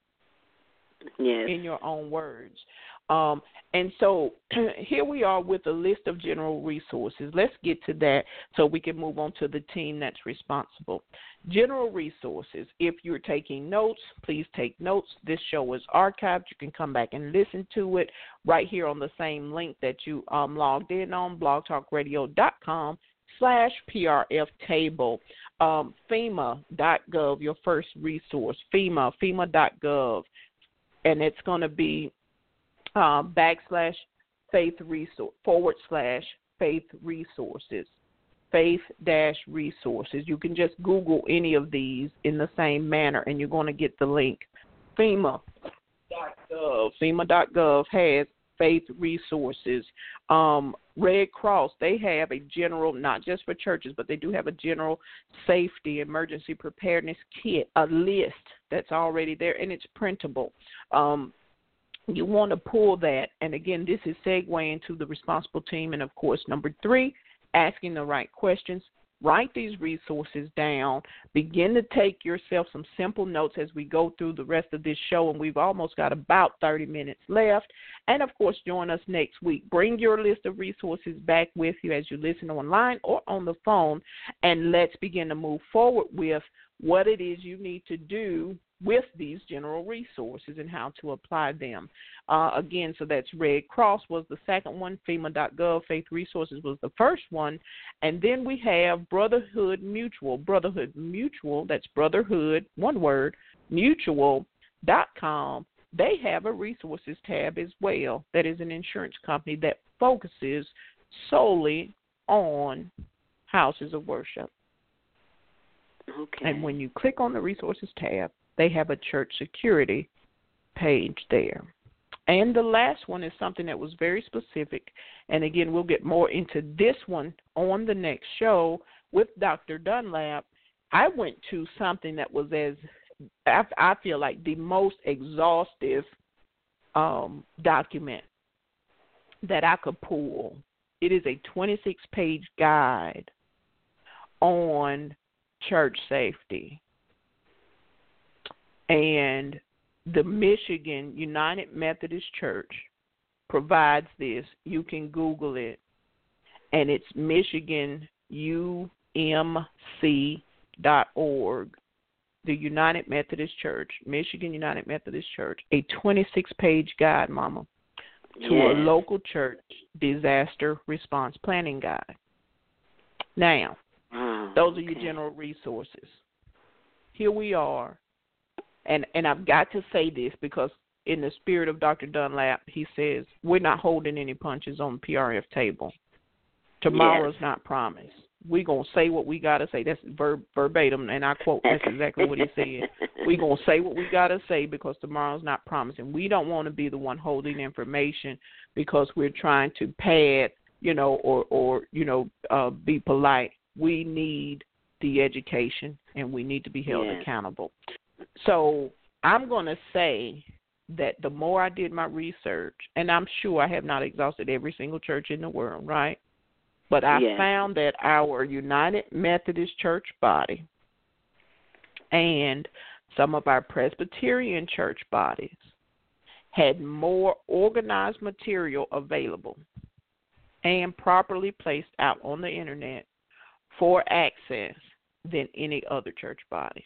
Yes. In your own words. Um, and so here we are with a list of general resources. Let's get to that so we can move on to the team that's responsible. General resources. If you're taking notes, please take notes. This show is archived. You can come back and listen to it right here on the same link that you um, logged in on, blog talk radio dot com slash P R F table. Um, FEMA dot gov, your first resource. FEMA, FEMA dot gov, and it's going to be uh, backslash faith resource forward slash faith resources. Faith dash resources. You can just Google any of these in the same manner, and you're going to get the link. FEMA dot gov. FEMA dot gov has faith resources. Um, Red Cross, they have a general, not just for churches, but they do have a general safety emergency preparedness kit, a list that's already there, and it's printable. Um, you want to pull that, and again, this is segueing into the responsible team, and of course, number three, asking the right questions. Write these resources down. Begin to take yourself some simple notes as we go through the rest of this show, and we've almost got about thirty minutes left. And, of course, join us next week. Bring your list of resources back with you as you listen online or on the phone, and let's begin to move forward with what it is you need to do with these general resources and how to apply them. Uh, again, so that's Red Cross was the second one, FEMA dot gov, Faith Resources was the first one, and then we have Brotherhood Mutual. Brotherhood Mutual, that's Brotherhood, one word, mutual dot com. They have a resources tab as well. That is an insurance company that focuses solely on houses of worship. Okay. And when you click on the resources tab, they have a church security page there. And the last one is something that was very specific. And again, we'll get more into this one on the next show with Doctor Dunlap. I went to something that was as, I feel like, the most exhaustive um, document that I could pull. It is a twenty-six page guide on church safety. And the Michigan United Methodist Church provides this. You can Google it, and it's Michigan U M C dot org. The United Methodist Church, Michigan United Methodist Church, a twenty-six page guide, Mama, to yes. a local church disaster response planning guide. Now, oh, those are okay. your general resources. Here we are. And and I've got to say this because in the spirit of Doctor Dunlap, he says, we're not holding any punches on the P R F table. Tomorrow's yes. not promised. We're going to say what we got to say. That's ver- verbatim, and I quote, that's exactly what he said. We're going to say what we got to say because tomorrow's not promised. And we don't want to be the one holding information because we're trying to pad, you know, or, or you know, uh, be polite. We need the education, and we need to be held yes. accountable. So I'm going to say that the more I did my research, and I'm sure I have not exhausted every single church in the world, right? But I yes. found that our United Methodist Church body and some of our Presbyterian church bodies had more organized material available and properly placed out on the Internet for access than any other church body.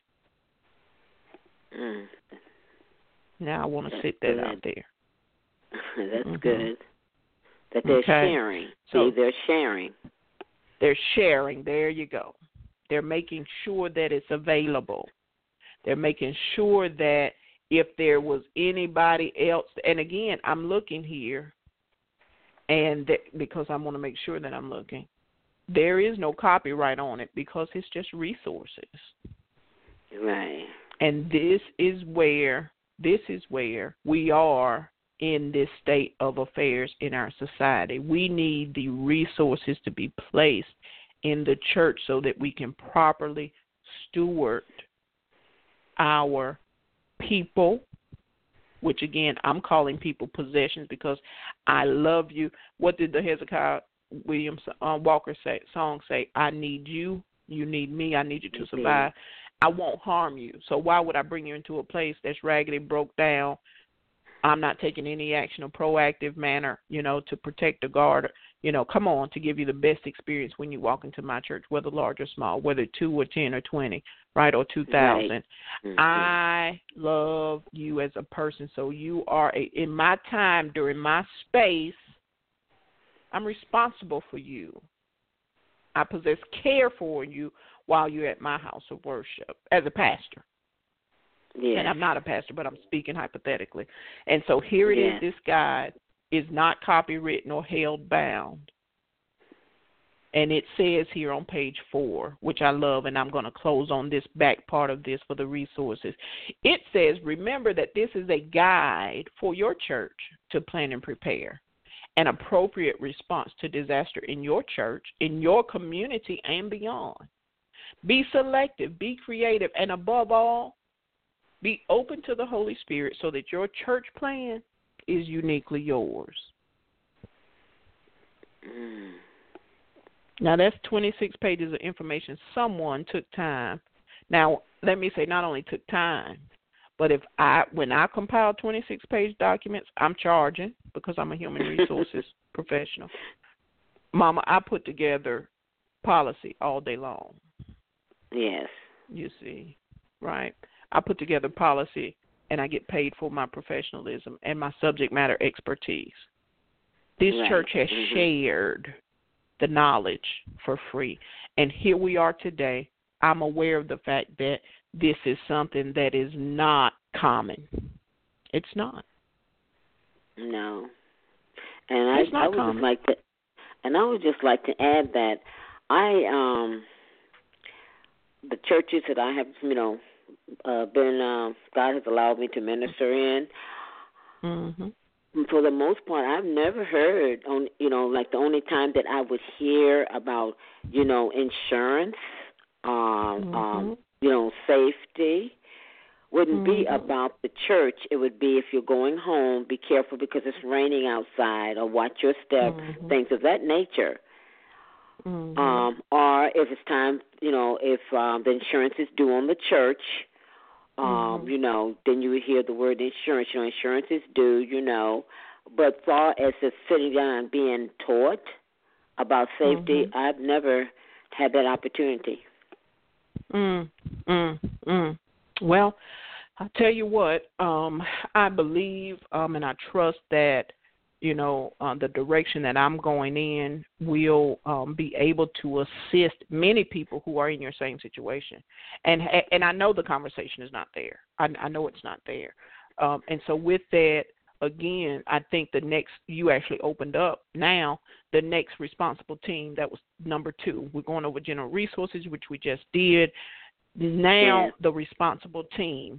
Mm. Now I want to That's sit that good. out there. That's mm-hmm. good. That they're okay. sharing. So See, they're sharing. They're sharing. There you go. They're making sure that it's available. They're making sure that if there was anybody else, and again, I'm looking here, and that, because I want to make sure that I'm looking, there is no copyright on it because it's just resources. Right. And this is where this is where we are in this state of affairs in our society. We need the resources to be placed in the church so that we can properly steward our people, which again I'm calling people possessions because I love you. What did the Hezekiah Williams uh, Walker say, song say? I need you, you need me, I need you to survive. I won't harm you. So why would I bring you into a place that's raggedy, broke down? I'm not taking any action or proactive manner, you know, to protect the guard, you know, come on, to give you the best experience when you walk into my church, whether large or small, whether two or ten or twenty, right, or two thousand. Right. Mm-hmm. I love you as a person. So you are, a, in my time, during my space, I'm responsible for you. I possess care for you while you're at my house of worship as a pastor. Yes. And I'm not a pastor, but I'm speaking hypothetically. And so here it yes. is. This guide is not copywritten or held bound. And it says here on page four, which I love, and I'm going to close on this back part of this for the resources. It says, remember that this is a guide for your church to plan and prepare an appropriate response to disaster in your church, in your community, and beyond. Be selective, be creative, and above all, be open to the Holy Spirit so that your church plan is uniquely yours. Mm. Now, that's twenty-six pages of information. Someone took time. Now, let me say, not only took time, but if I, when I compile twenty-six page documents, I'm charging because I'm a human resources professional. Mama, I put together policy all day long. Yes. You see, right? I put together policy, and I get paid for my professionalism and my subject matter expertise. This right. church has mm-hmm. shared the knowledge for free. And here we are today. I'm aware of the fact that this is something that is not common. It's not. No. And I, it's not I would common. just like to, and I would just like to add that I, um, the churches that I have, you know, uh, been, uh, God has allowed me to minister in. Mm-hmm. For the most part, I've never heard on, you know, like the only time that I would hear about, you know, insurance, um, mm-hmm. um, you know, safety, wouldn't mm-hmm. be about the church. It would be if you're going home, be careful because it's raining outside, or watch your step, mm-hmm. things of that nature. Mm-hmm. Um, or if it's time, you know, if um, the insurance is due on the church, Um, mm-hmm. you know, then you would hear the word insurance. You know, insurance is due, you know. But far as just sitting down and being taught about safety, mm-hmm. I've never had that opportunity. Mm, mm, mm. Well, I'll tell you what, um, I believe um, and I trust that, you know, uh, the direction that I'm going in will um, be able to assist many people who are in your same situation. And and I know the conversation is not there. I, I know it's not there. Um, and so with that, again, I think the next, you actually opened up now, the next responsible team, that was number two. We're going over general resources, which we just did. Now yeah. the responsible team.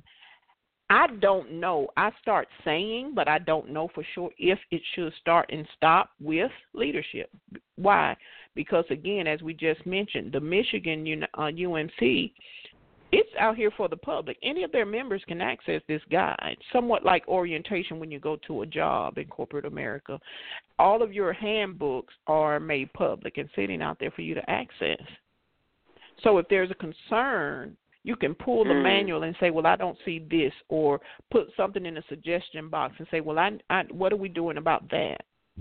I don't know. I start saying, but I don't know for sure if it should start and stop with leadership. Why? Because, again, as we just mentioned, the Michigan uh, U M C, it's out here for the public. Any of their members can access this guide, somewhat like orientation when you go to a job in corporate America. All of your handbooks are made public and sitting out there for you to access. So if there's a concern, you can pull the mm. manual and say, well, I don't see this, or put something in the suggestion box and say, well, I, I, what are we doing about that?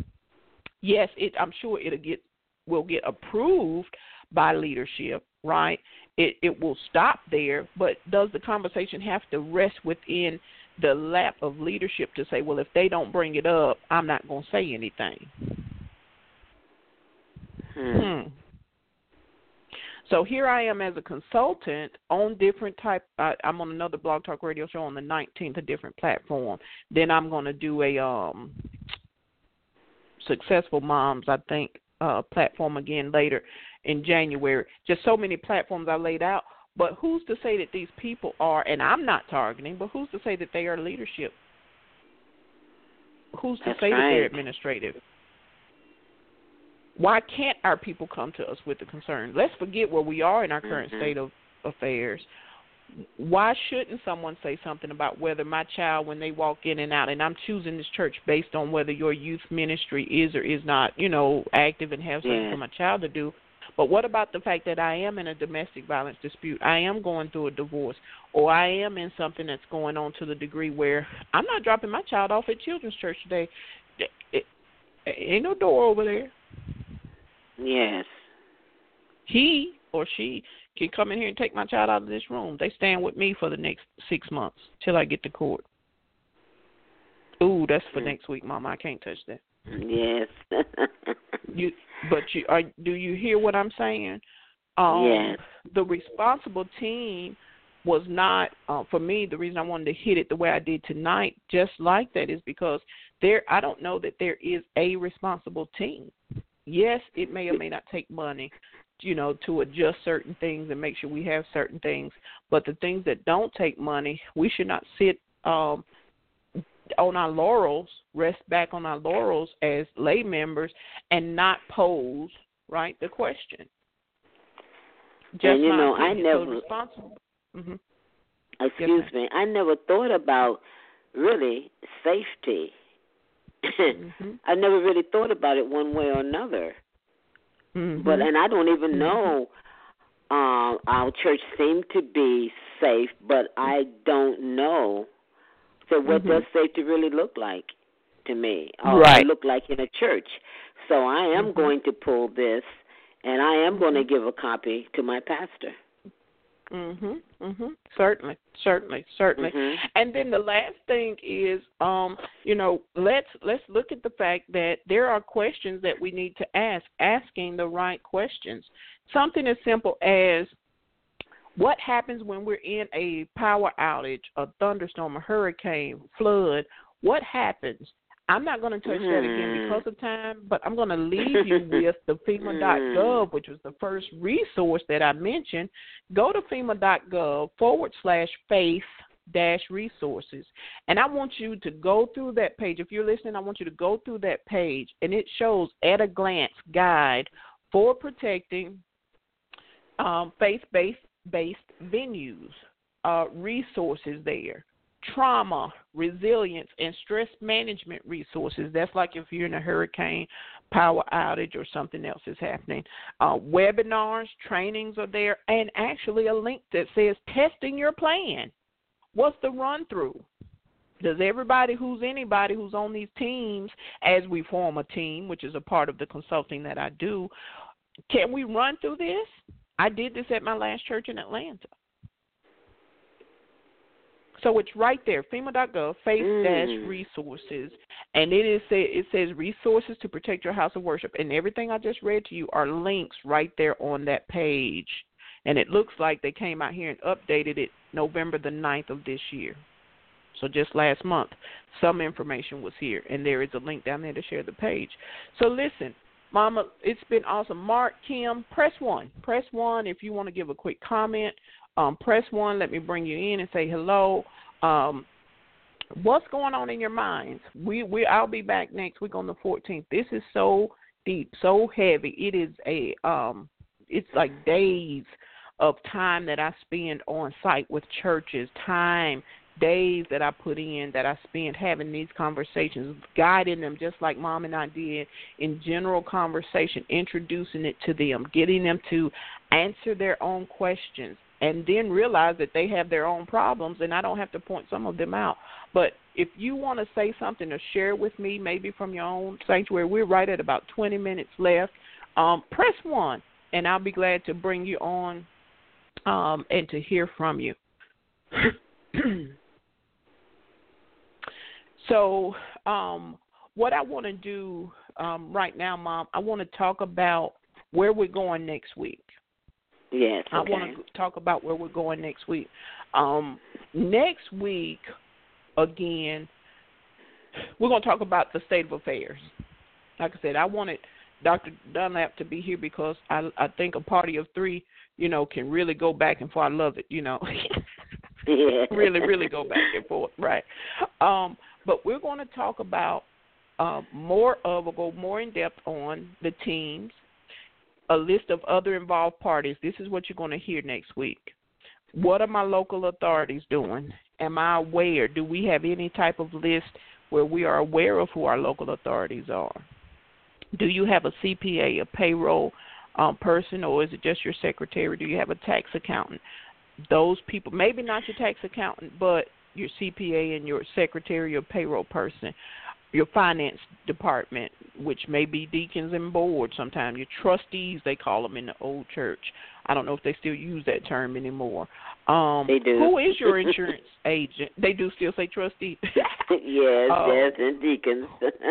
Yes, it, I'm sure it'll get will get approved by leadership, right? It, it will stop there, but does the conversation have to rest within the lap of leadership to say, well, if they don't bring it up, I'm not going to say anything? Hmm. Hmm. So here I am as a consultant on different type. I, I'm on another Blog Talk Radio show on the nineteenth, a different platform. Then I'm going to do a um, Successful Moms, I think, uh, platform again later in January. Just so many platforms I laid out. But who's to say that these people are, and I'm not targeting, but who's to say that they are leadership? Who's to That's say right. that they're administrative? Why can't our people come to us with the concern? Let's forget where we are in our current mm-hmm. state of affairs. Why shouldn't someone say something about whether my child, when they walk in and out, and I'm choosing this church based on whether your youth ministry is or is not, you know, active and have something yeah. for my child to do. But what about the fact that I am in a domestic violence dispute, I am going through a divorce, or I am in something that's going on to the degree where I'm not dropping my child off at Children's Church today. It, it, it ain't no door over there. Yes. He or she can come in here and take my child out of this room. They stand with me for the next six months till I get to court. Ooh, that's for mm. next week, Mama. I can't touch that. Yes. You, but you are. Do you hear what I'm saying? Um, yes. The responsible team was not uh, for me. The reason I wanted to hit it the way I did tonight, just like that, is because there. I don't know that there is a responsible team. Yes, it may or may not take money, you know, to adjust certain things and make sure we have certain things. But the things that don't take money, we should not sit um, on our laurels, rest back on our laurels as lay members and not pose, right, the question. Just and, you my know, opinion. I never, so responsible. Mm-hmm. excuse yes, me, I never thought about really safety. mm-hmm. I never really thought about it one way or another. Mm-hmm. But, and I don't even mm-hmm. know, um, our church seemed to be safe, but I don't know. So what mm-hmm. does safety really look like to me, or, right. or look like in a church? So I am mm-hmm. going to pull this, and I am mm-hmm. going to give a copy to my pastor. Mhm. Mhm. Certainly. Certainly. Certainly. Mm-hmm. And then the last thing is, um, you know, let's let's look at the fact that there are questions that we need to ask. Asking the right questions. Something as simple as, what happens when we're in a power outage, a thunderstorm, a hurricane, flood? What happens? I'm not going to touch mm. that again because of time, but I'm going to leave you with the FEMA dot gov, which was the first resource that I mentioned. Go to FEMA dot gov forward slash faith dash resources. And I want you to go through that page. If you're listening, I want you to go through that page, and it shows at a glance guide for protecting um, faith-based based venues, uh, resources there, trauma, resilience, and stress management resources. That's like if you're in a hurricane, power outage, or something else is happening. Uh, webinars, trainings are there, and actually a link that says testing your plan. What's the run-through? Does everybody who's anybody who's on these teams, as we form a team, which is a part of the consulting that I do, can we run through this? I did this at my last church in Atlanta. So it's right there, FEMA dot gov, faith-resources, and it is it says resources to protect your house of worship. And everything I just read to you are links right there on that page. And it looks like they came out here and updated it November the ninth of this year. So just last month, some information was here, and there is a link down there to share the page. So listen, Mama, it's been awesome. Mark, Kim, press one. Press one if you want to give a quick comment. Um, press one. Let me bring you in and say hello. Um, what's going on in your minds? We we I'll be back next week on the fourteenth. This is so deep, so heavy. It is a um, it's like days of time that I spend on site with churches. Time. Days that I put in, that I spend having these conversations, guiding them just like Mom and I did in general conversation, introducing it to them, getting them to answer their own questions, and then realize that they have their own problems, and I don't have to point some of them out. But if you want to say something or share with me, maybe from your own sanctuary, we're right at about twenty minutes left. Um, press one, and I'll be glad to bring you on um, and to hear from you. So um, what I want to do um, right now, Mom, I want to talk about where we're going next week. Yes, okay. I want to talk about where we're going next week. Um, next week, again, we're going to talk about the state of affairs. Like I said, I wanted Doctor Dunlap to be here because I, I think a party of three, you know, can really go back and forth. I love it, you know. Yeah. really, really go back and forth, right? Um, but we're going to talk about uh, more of, or go more in depth on the teams, a list of other involved parties. This is what you're going to hear next week. What are my local authorities doing? Am I aware? Do we have any type of list where we are aware of who our local authorities are? Do you have a C P A, a payroll um, person, or is it just your secretary? Do you have a tax accountant? Those people, maybe not your tax accountant, but your C P A and your secretary or payroll person, your finance department, which may be deacons and boards sometimes, your trustees, they call them in the old church, I don't know if they still use that term anymore. Um, they do. Who is your insurance agent? They do still say trustee. Yes, um, yes, and deacons.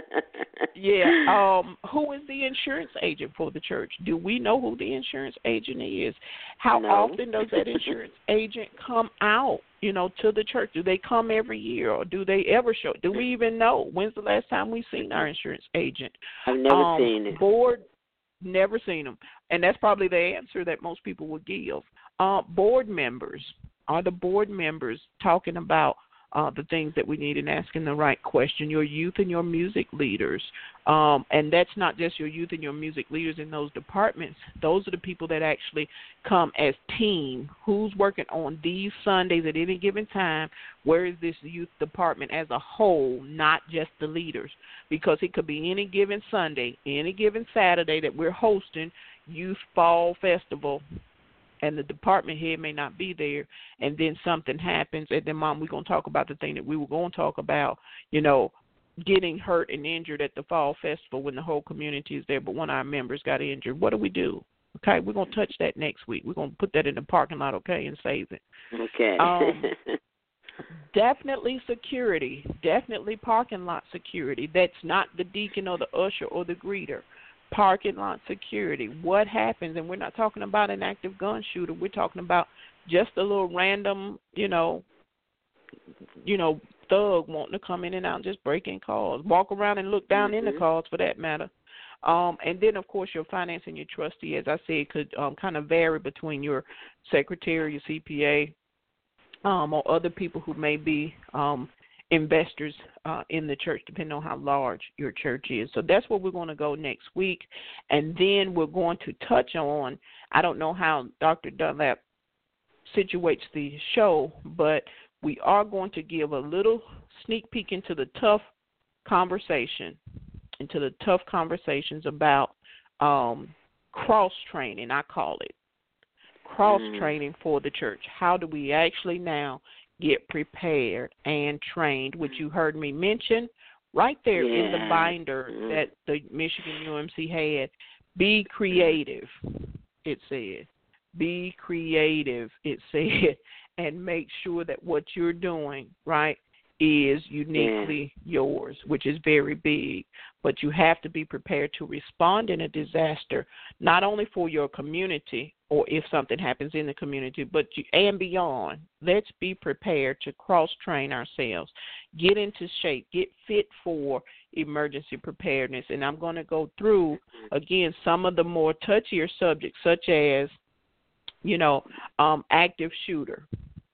yeah. Um, who is the insurance agent for the church? Do we know who the insurance agent is? How no. often does that insurance agent come out, you know, to the church? Do they come every year, or do they ever show? Do we even know? When's the last time we've seen our insurance agent? I've never um, seen it. Board, never seen them. And that's probably the answer that most people would give. Uh, board members, are the board members talking about uh, the things that we need and asking the right question? Your youth and your music leaders. Um, and that's not just your youth and your music leaders in those departments. Those are the people that actually come as team. Who's working on these Sundays at any given time? Where is this youth department as a whole, not just the leaders? Because it could be any given Sunday, any given Saturday that we're hosting Youth Fall Festival, and the department head may not be there, and then something happens, and then, Mom, we're going to talk about the thing that we were going to talk about, you know, getting hurt and injured at the Fall Festival when the whole community is there, but one of our members got injured. What do we do? Okay, we're going to touch that next week. We're going to put that in the parking lot, okay, and save it. Okay. Um, definitely security, definitely parking lot security. That's not the deacon or the usher or the greeter. Parking lot security. What happens? And we're not talking about an active gun shooter. We're talking about just a little random, you know, you know, thug wanting to come in and out and just break in cars, walk around and look down mm-hmm. in the cars for that matter. Um, and then, of course, your finance and your trustee, as I said, could um, kind of vary between your secretary, your C P A, um, or other people who may be um, investors uh, in the church, depending on how large your church is. So that's where we're going to go next week. And then we're going to touch on, I don't know how Doctor Dunlap situates the show, but we are going to give a little sneak peek into the tough conversation, into the tough conversations about um, cross-training, I call it. Cross-training mm. for the church. How do we actually now get prepared and trained, which you heard me mention right there yeah. in the binder mm. that the Michigan U M C had. Be creative, it said. Be creative, it said, and make sure that what you're doing, right, is uniquely yeah. yours, which is very big. But you have to be prepared to respond in a disaster, not only for your community or if something happens in the community, but you, and beyond. Let's be prepared to cross-train ourselves, get into shape, get fit for emergency preparedness. And I'm going to go through, again, some of the more touchier subjects, such as, you know, um, active shooter,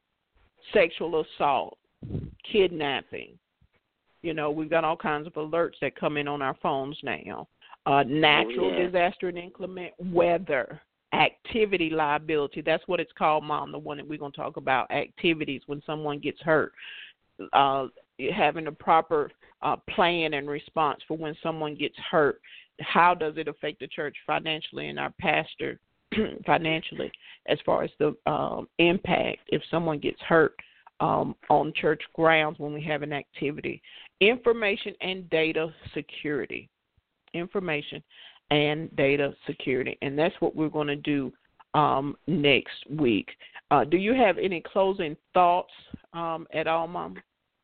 sexual assault, kidnapping. You know, we've got all kinds of alerts that come in on our phones now. Uh, natural oh, yeah. disaster and inclement weather, activity liability. That's what it's called, Mom, the one that we're going to talk about, activities when someone gets hurt. Uh, having a proper uh, plan and response for when someone gets hurt. How does it affect the church financially and our pastor financially as far as the um, impact if someone gets hurt um, on church grounds when we have an activity. Information and data security. Information and data security. And that's what we're going to do um, next week. Uh, do you have any closing thoughts um, at all, Mom?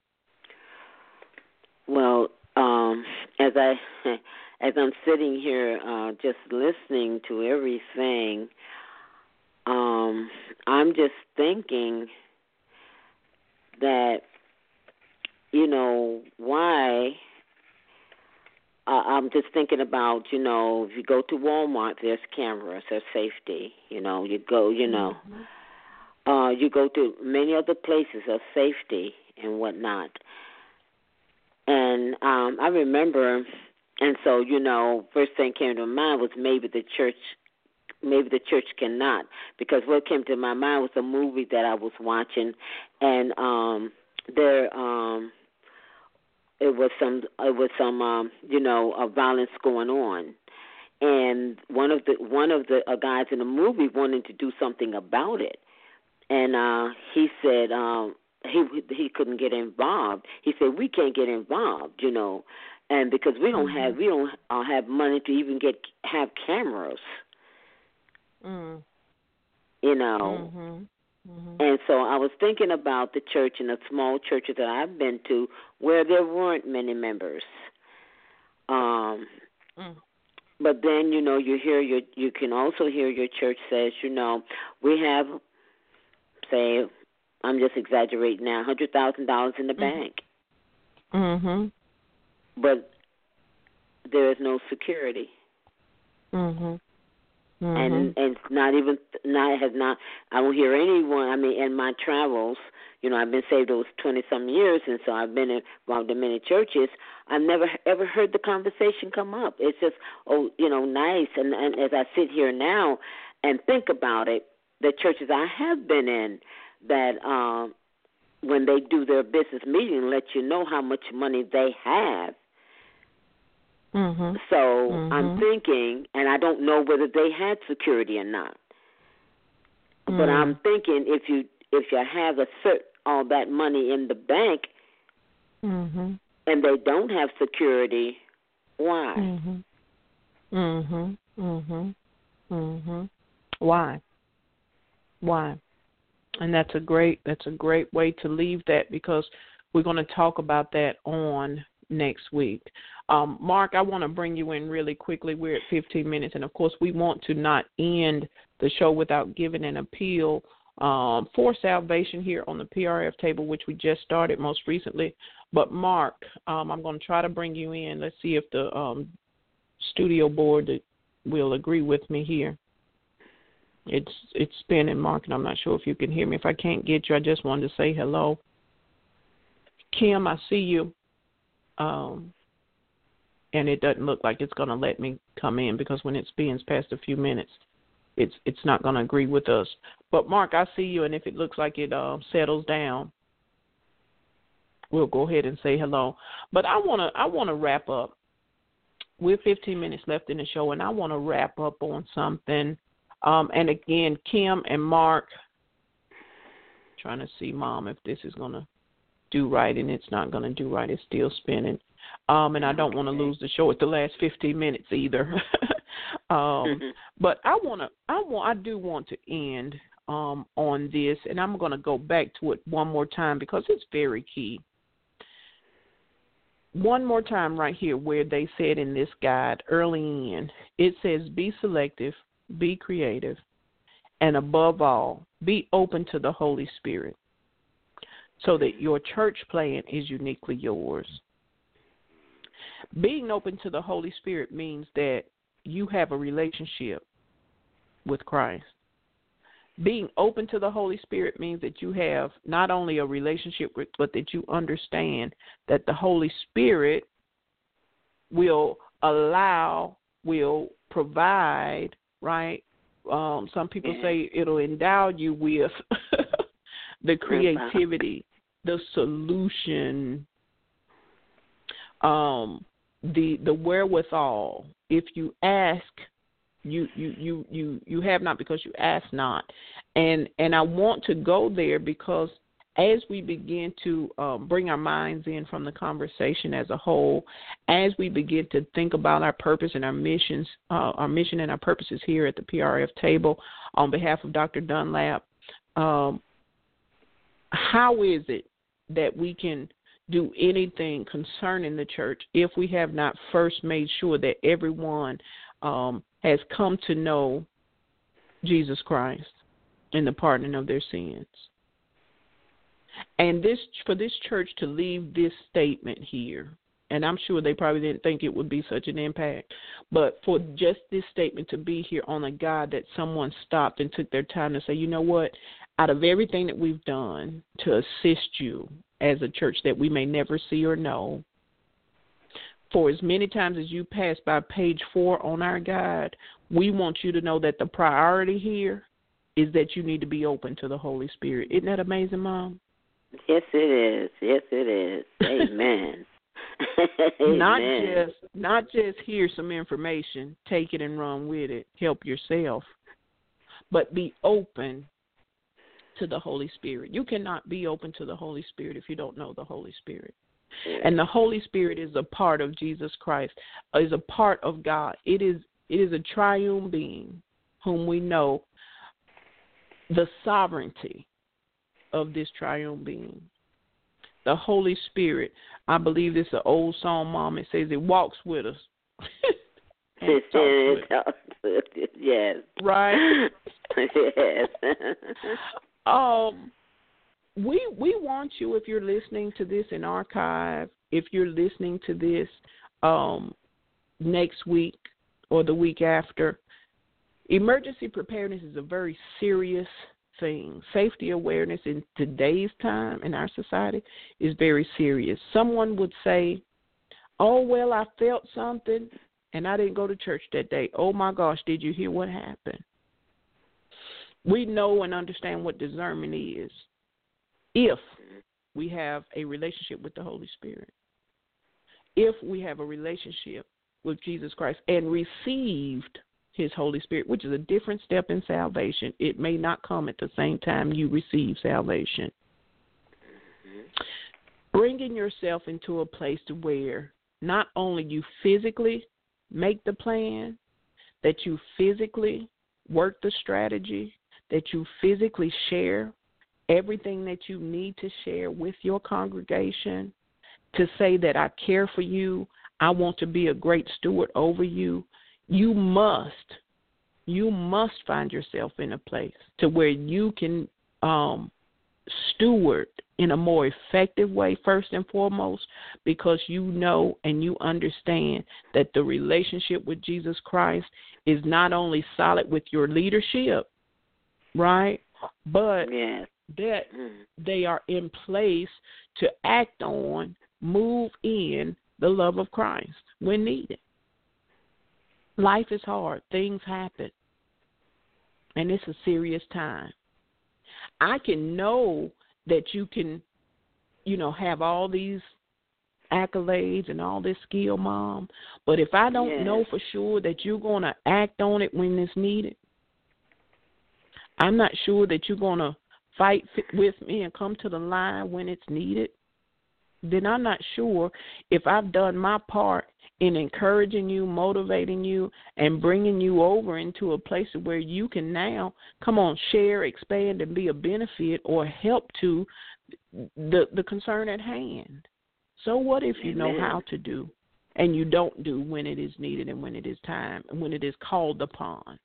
Well, um, as I as I'm sitting here uh, just listening to everything, um, I'm just thinking that, you know, why uh, I'm just thinking about, you know, if you go to Walmart, there's cameras, there's safety. You know, you go, you know, mm-hmm. uh, you go to many other places, there's safety and whatnot. And um, I remember, and so, you know, first thing came to mind was maybe the church, maybe the church cannot, because what came to my mind was a movie that I was watching, and um, there, um, it was some, it was some, um, you know, uh, violence going on, and one of the one of the uh, guys in the movie wanted to do something about it, and uh, he said. Um, He he couldn't get involved. He said we can't get involved, you know, and because we don't have we don't uh, have money to even get have cameras. Mm. you know. Mm-hmm. Mm-hmm. And so I was thinking about the church and the small churches that I've been to where there weren't many members. Um, mm. But then, you know, you hear your, you can also hear your church says, you know, we have, say, I'm just exaggerating now, one hundred thousand dollars in the mm-hmm. bank. Mm-hmm. But there is no security. Mm-hmm. Mm-hmm. And and not even not has not. I don't hear anyone. I mean, in my travels, you know, I've been saved those twenty some years, and so I've been involved in many churches. I've never ever heard the conversation come up. It's just, oh, you know, nice. And, and as I sit here now and think about it, the churches I have been in, that um, when they do their business meeting, let you know how much money they have. Mm-hmm. So mm-hmm. I'm thinking, and I don't know whether they had security or not, mm. but I'm thinking if you if you have a cert, all that money in the bank, mm-hmm. and they don't have security, why? Mm-hmm. Mm-hmm. Mm-hmm. Mm-hmm. Why? Why? And that's a great that's a great way to leave that, because we're going to talk about that on next week. Um, Mark, I want to bring you in really quickly. We're at fifteen minutes, and of course we want to not end the show without giving an appeal um, for salvation here on the P R F table, which we just started most recently. But Mark, um, I'm going to try to bring you in. Let's see if the um, studio board will agree with me here. It's it's spinning, Mark, and I'm not sure if you can hear me. If I can't get you, I just wanted to say hello. Kim, I see you. Um, and it doesn't look like it's going to let me come in, because when it spins past a few minutes, it's it's not going to agree with us. But, Mark, I see you, and if it looks like it uh, settles down, we'll go ahead and say hello. But I want to I want to wrap up. We're fifteen minutes left in the show, and I want to wrap up on something. Um, and, again, Kim and Mark, trying to see, Mom, if this is going to do right, and it's not going to do right. It's still spinning. Um, and I don't want to lose the show at the last fifteen minutes either. um, mm-hmm. But I want to, I want, I do want to end um, on this, and I'm going to go back to it one more time because it's very key. One more time right here where they said in this guide early in, it says be selective, be creative, and above all, be open to the Holy Spirit so that your church plan is uniquely yours. Being open to the Holy Spirit means that you have a relationship with Christ. Being open to the Holy Spirit means that you have not only a relationship with, but that you understand that the Holy Spirit will allow, will provide, right? Um, some people say it'll endow you with the creativity, the solution, um, the the wherewithal. If you ask, you you you you you have not because you ask not. And and I want to go there because as we begin to um, bring our minds in from the conversation as a whole, as we begin to think about our purpose and our missions, uh, our mission and our purposes here at the P R F table, on behalf of Doctor Dunlap, um, how is it that we can do anything concerning the church if we have not first made sure that everyone um, has come to know Jesus Christ and the pardoning of their sins? And this, for this church to leave this statement here, and I'm sure they probably didn't think it would be such an impact, but for just this statement to be here on a guide that someone stopped and took their time to say, you know what, out of everything that we've done to assist you as a church that we may never see or know, for as many times as you pass by page four on our guide, we want you to know that the priority here is that you need to be open to the Holy Spirit. Isn't that amazing, Mom? Yes, it is. Yes, it is. Amen. Not Amen. just not just hear some information, take it and run with it, help yourself, but be open to the Holy Spirit. You cannot be open to the Holy Spirit if you don't know the Holy Spirit. Yeah. And the Holy Spirit is a part of Jesus Christ, is a part of God. It is it is a triune being whom we know the sovereignty of this triune being. The Holy Spirit, I believe this is an old song, Mom. It says it walks with us. It talks talks with us. Yes. Right? Yes. um, we we want you, if you're listening to this in archive, if you're listening to this um, next week or the week after, emergency preparedness is a very serious thing. Safety awareness in today's time in our society is very serious. Someone would say, oh, well, I felt something and I didn't go to church that day. Oh, my gosh, did you hear what happened? We know and understand what discernment is if we have a relationship with the Holy Spirit, if we have a relationship with Jesus Christ and received His Holy Spirit, which is a different step in salvation. It may not come at the same time you receive salvation. Mm-hmm. Bringing yourself into a place to where not only you physically make the plan, that you physically work the strategy, that you physically share everything that you need to share with your congregation, to say that I care for you, I want to be a great steward over you. You must, you must find yourself in a place to where you can um, steward in a more effective way, first and foremost, because you know and you understand that the relationship with Jesus Christ is not only solid with your leadership, right, but yes. that they are in place to act on, move in the love of Christ when needed. Life is hard. Things happen. And it's a serious time. I can know that you can, you know, have all these accolades and all this skill, Mom, but if I don't yes. know for sure that you're going to act on it when it's needed, I'm not sure that you're going to fight with me and come to the line when it's needed, then I'm not sure if I've done my part in encouraging you, motivating you, and bringing you over into a place where you can now, come on, share, expand, and be a benefit or help to the the concern at hand. So what if you know how to do and you don't do when it is needed and when it is time and when it is called upon?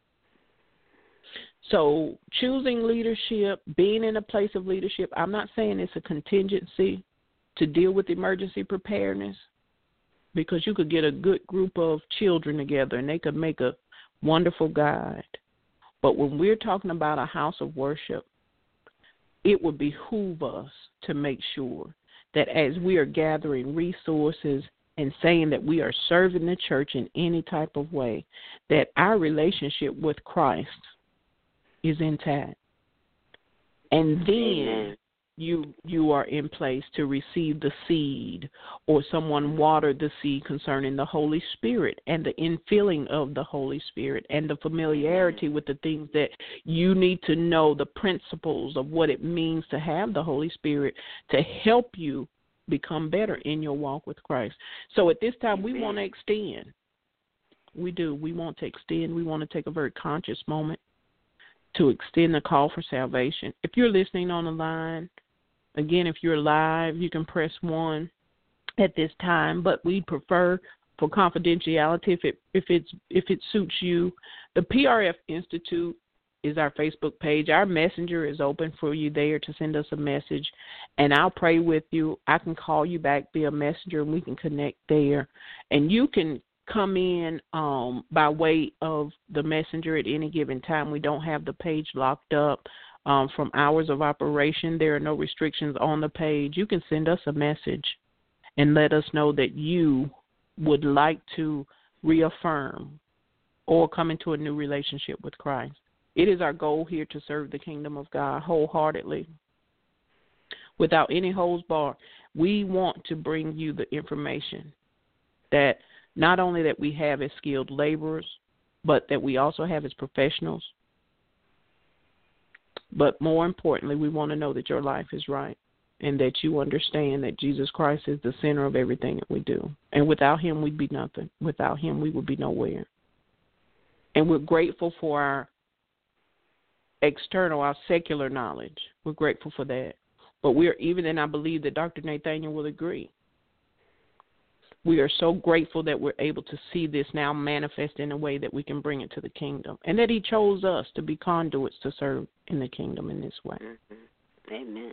So choosing leadership, being in a place of leadership, I'm not saying it's a contingency to deal with emergency preparedness, because you could get a good group of children together and they could make a wonderful guide. But when we're talking about a house of worship, it would behoove us to make sure that as we are gathering resources and saying that we are serving the church in any type of way, that our relationship with Christ is intact. And then Amen. you you are in place to receive the seed, or someone watered the seed concerning the Holy Spirit and the infilling of the Holy Spirit and the familiarity with the things that you need to know, the principles of what it means to have the Holy Spirit to help you become better in your walk with Christ. So at this time, we want to extend. We do. We want to extend. We want to take a very conscious moment to extend the call for salvation. If you're listening on the line, again, if you're live, you can press one at this time, but we prefer for confidentiality if it if it's if it suits you. The P R F Institute is our Facebook page. Our messenger is open for you there to send us a message, and I'll pray with you. I can call you back via messenger, and we can connect there. And you can come in um, by way of the messenger at any given time. We don't have the page locked up. Um, from hours of operation, there are no restrictions on the page. You can send us a message and let us know that you would like to reaffirm or come into a new relationship with Christ. It is our goal here to serve the kingdom of God wholeheartedly, without any holds barred. We want to bring you the information that not only that we have as skilled laborers, but that we also have as professionals. But more importantly, we want to know that your life is right and that you understand that Jesus Christ is the center of everything that we do. And without him, we'd be nothing. Without him, we would be nowhere. And we're grateful for our external, our secular knowledge. We're grateful for that. But we are even, and I believe that Doctor Nathaniel will agree, we are so grateful that we're able to see this now manifest in a way that we can bring it to the kingdom, and that he chose us to be conduits to serve in the kingdom in this way. Mm-hmm. Amen.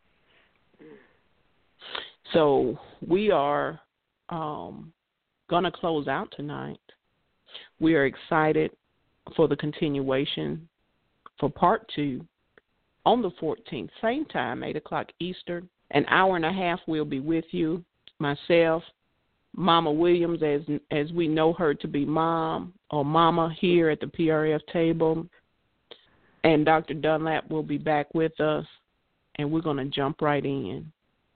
So we are um, going to close out tonight. We are excited for the continuation for part two on the fourteenth, same time, eight o'clock Eastern. An hour and a half we'll be with you, myself, Mama Williams, as as we know her to be mom or mama here at the P R F table, and Doctor Dunlap will be back with us, and we're going to jump right in.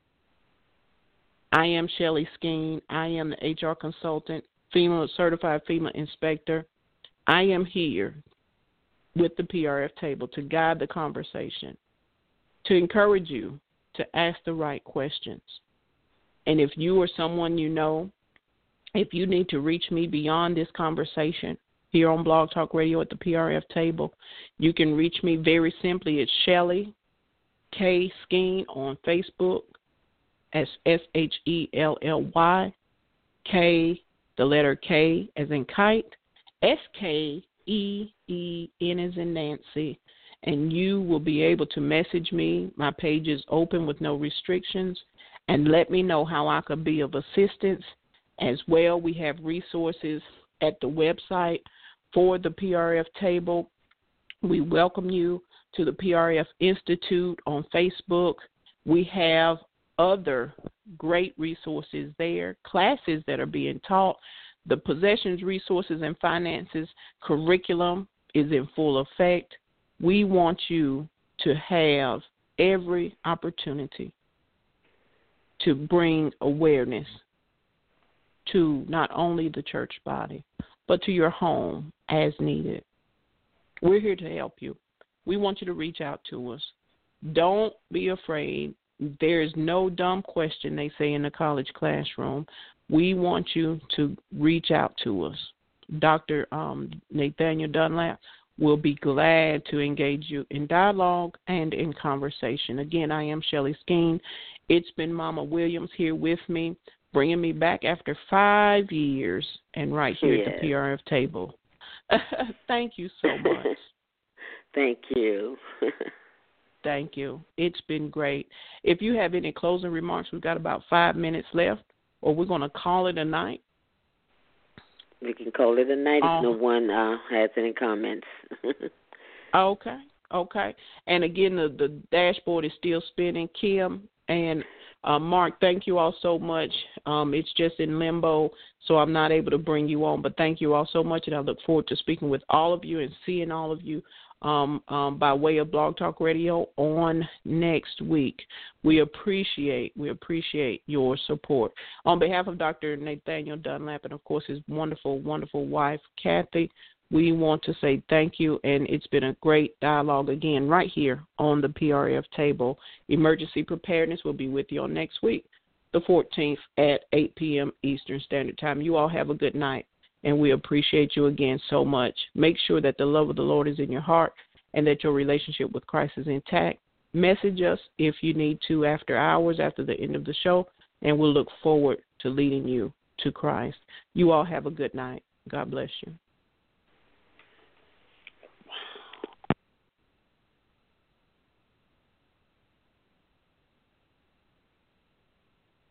I am Shelley Skeen. I am the H R consultant, FEMA certified FEMA inspector. I am here with the P R F table to guide the conversation, to encourage you to ask the right questions. And if you or someone you know, if you need to reach me beyond this conversation here on Blog Talk Radio at the P R F table, you can reach me very simply at Shelley K. Skeen on Facebook. As S H E L L Y, K, the letter K as in kite, S K E E N as in Nancy, and you will be able to message me. My page is open with no restrictions, and let me know how I could be of assistance. As well, we have resources at the website for the P R F table. We welcome you to the P R F Institute on Facebook. We have other great resources there, classes that are being taught. The possessions, resources, and finances curriculum is in full effect. We want you to have every opportunity to bring awareness to not only the church body, but to your home as needed. We're here to help you. We want you to reach out to us. Don't be afraid. There is no dumb question, they say in the college classroom. We want you to reach out to us. Doctor Um, Nathaniel Dunlap will be glad to engage you in dialogue and in conversation. Again, I am Shelley Skeen. It's been Mama Williams here with me, bringing me back after five years and right here yes. at the P R F table. Thank you so much. Thank you. Thank you. It's been great. If you have any closing remarks, we've got about five minutes left, or we're going to call it a night. We can call it a night um, if no one uh, has any comments. Okay, okay. And again, the, the dashboard is still spinning. Kim and uh, Mark, thank you all so much. Um, it's just in limbo, so I'm not able to bring you on, but thank you all so much, and I look forward to speaking with all of you and seeing all of you Um, um, by way of Blog Talk Radio on next week. We appreciate, we appreciate your support. On behalf of Doctor Nathaniel Dunlap and, of course, his wonderful, wonderful wife, Kathy, we want to say thank you, and it's been a great dialogue again right here on the P R F table. Emergency Preparedness will be with you on next week, the fourteenth at eight p.m. Eastern Standard Time. You all have a good night. And we appreciate you again so much. Make sure that the love of the Lord is in your heart and that your relationship with Christ is intact. Message us if you need to after hours, after the end of the show, and we'll look forward to leading you to Christ. You all have a good night. God bless you.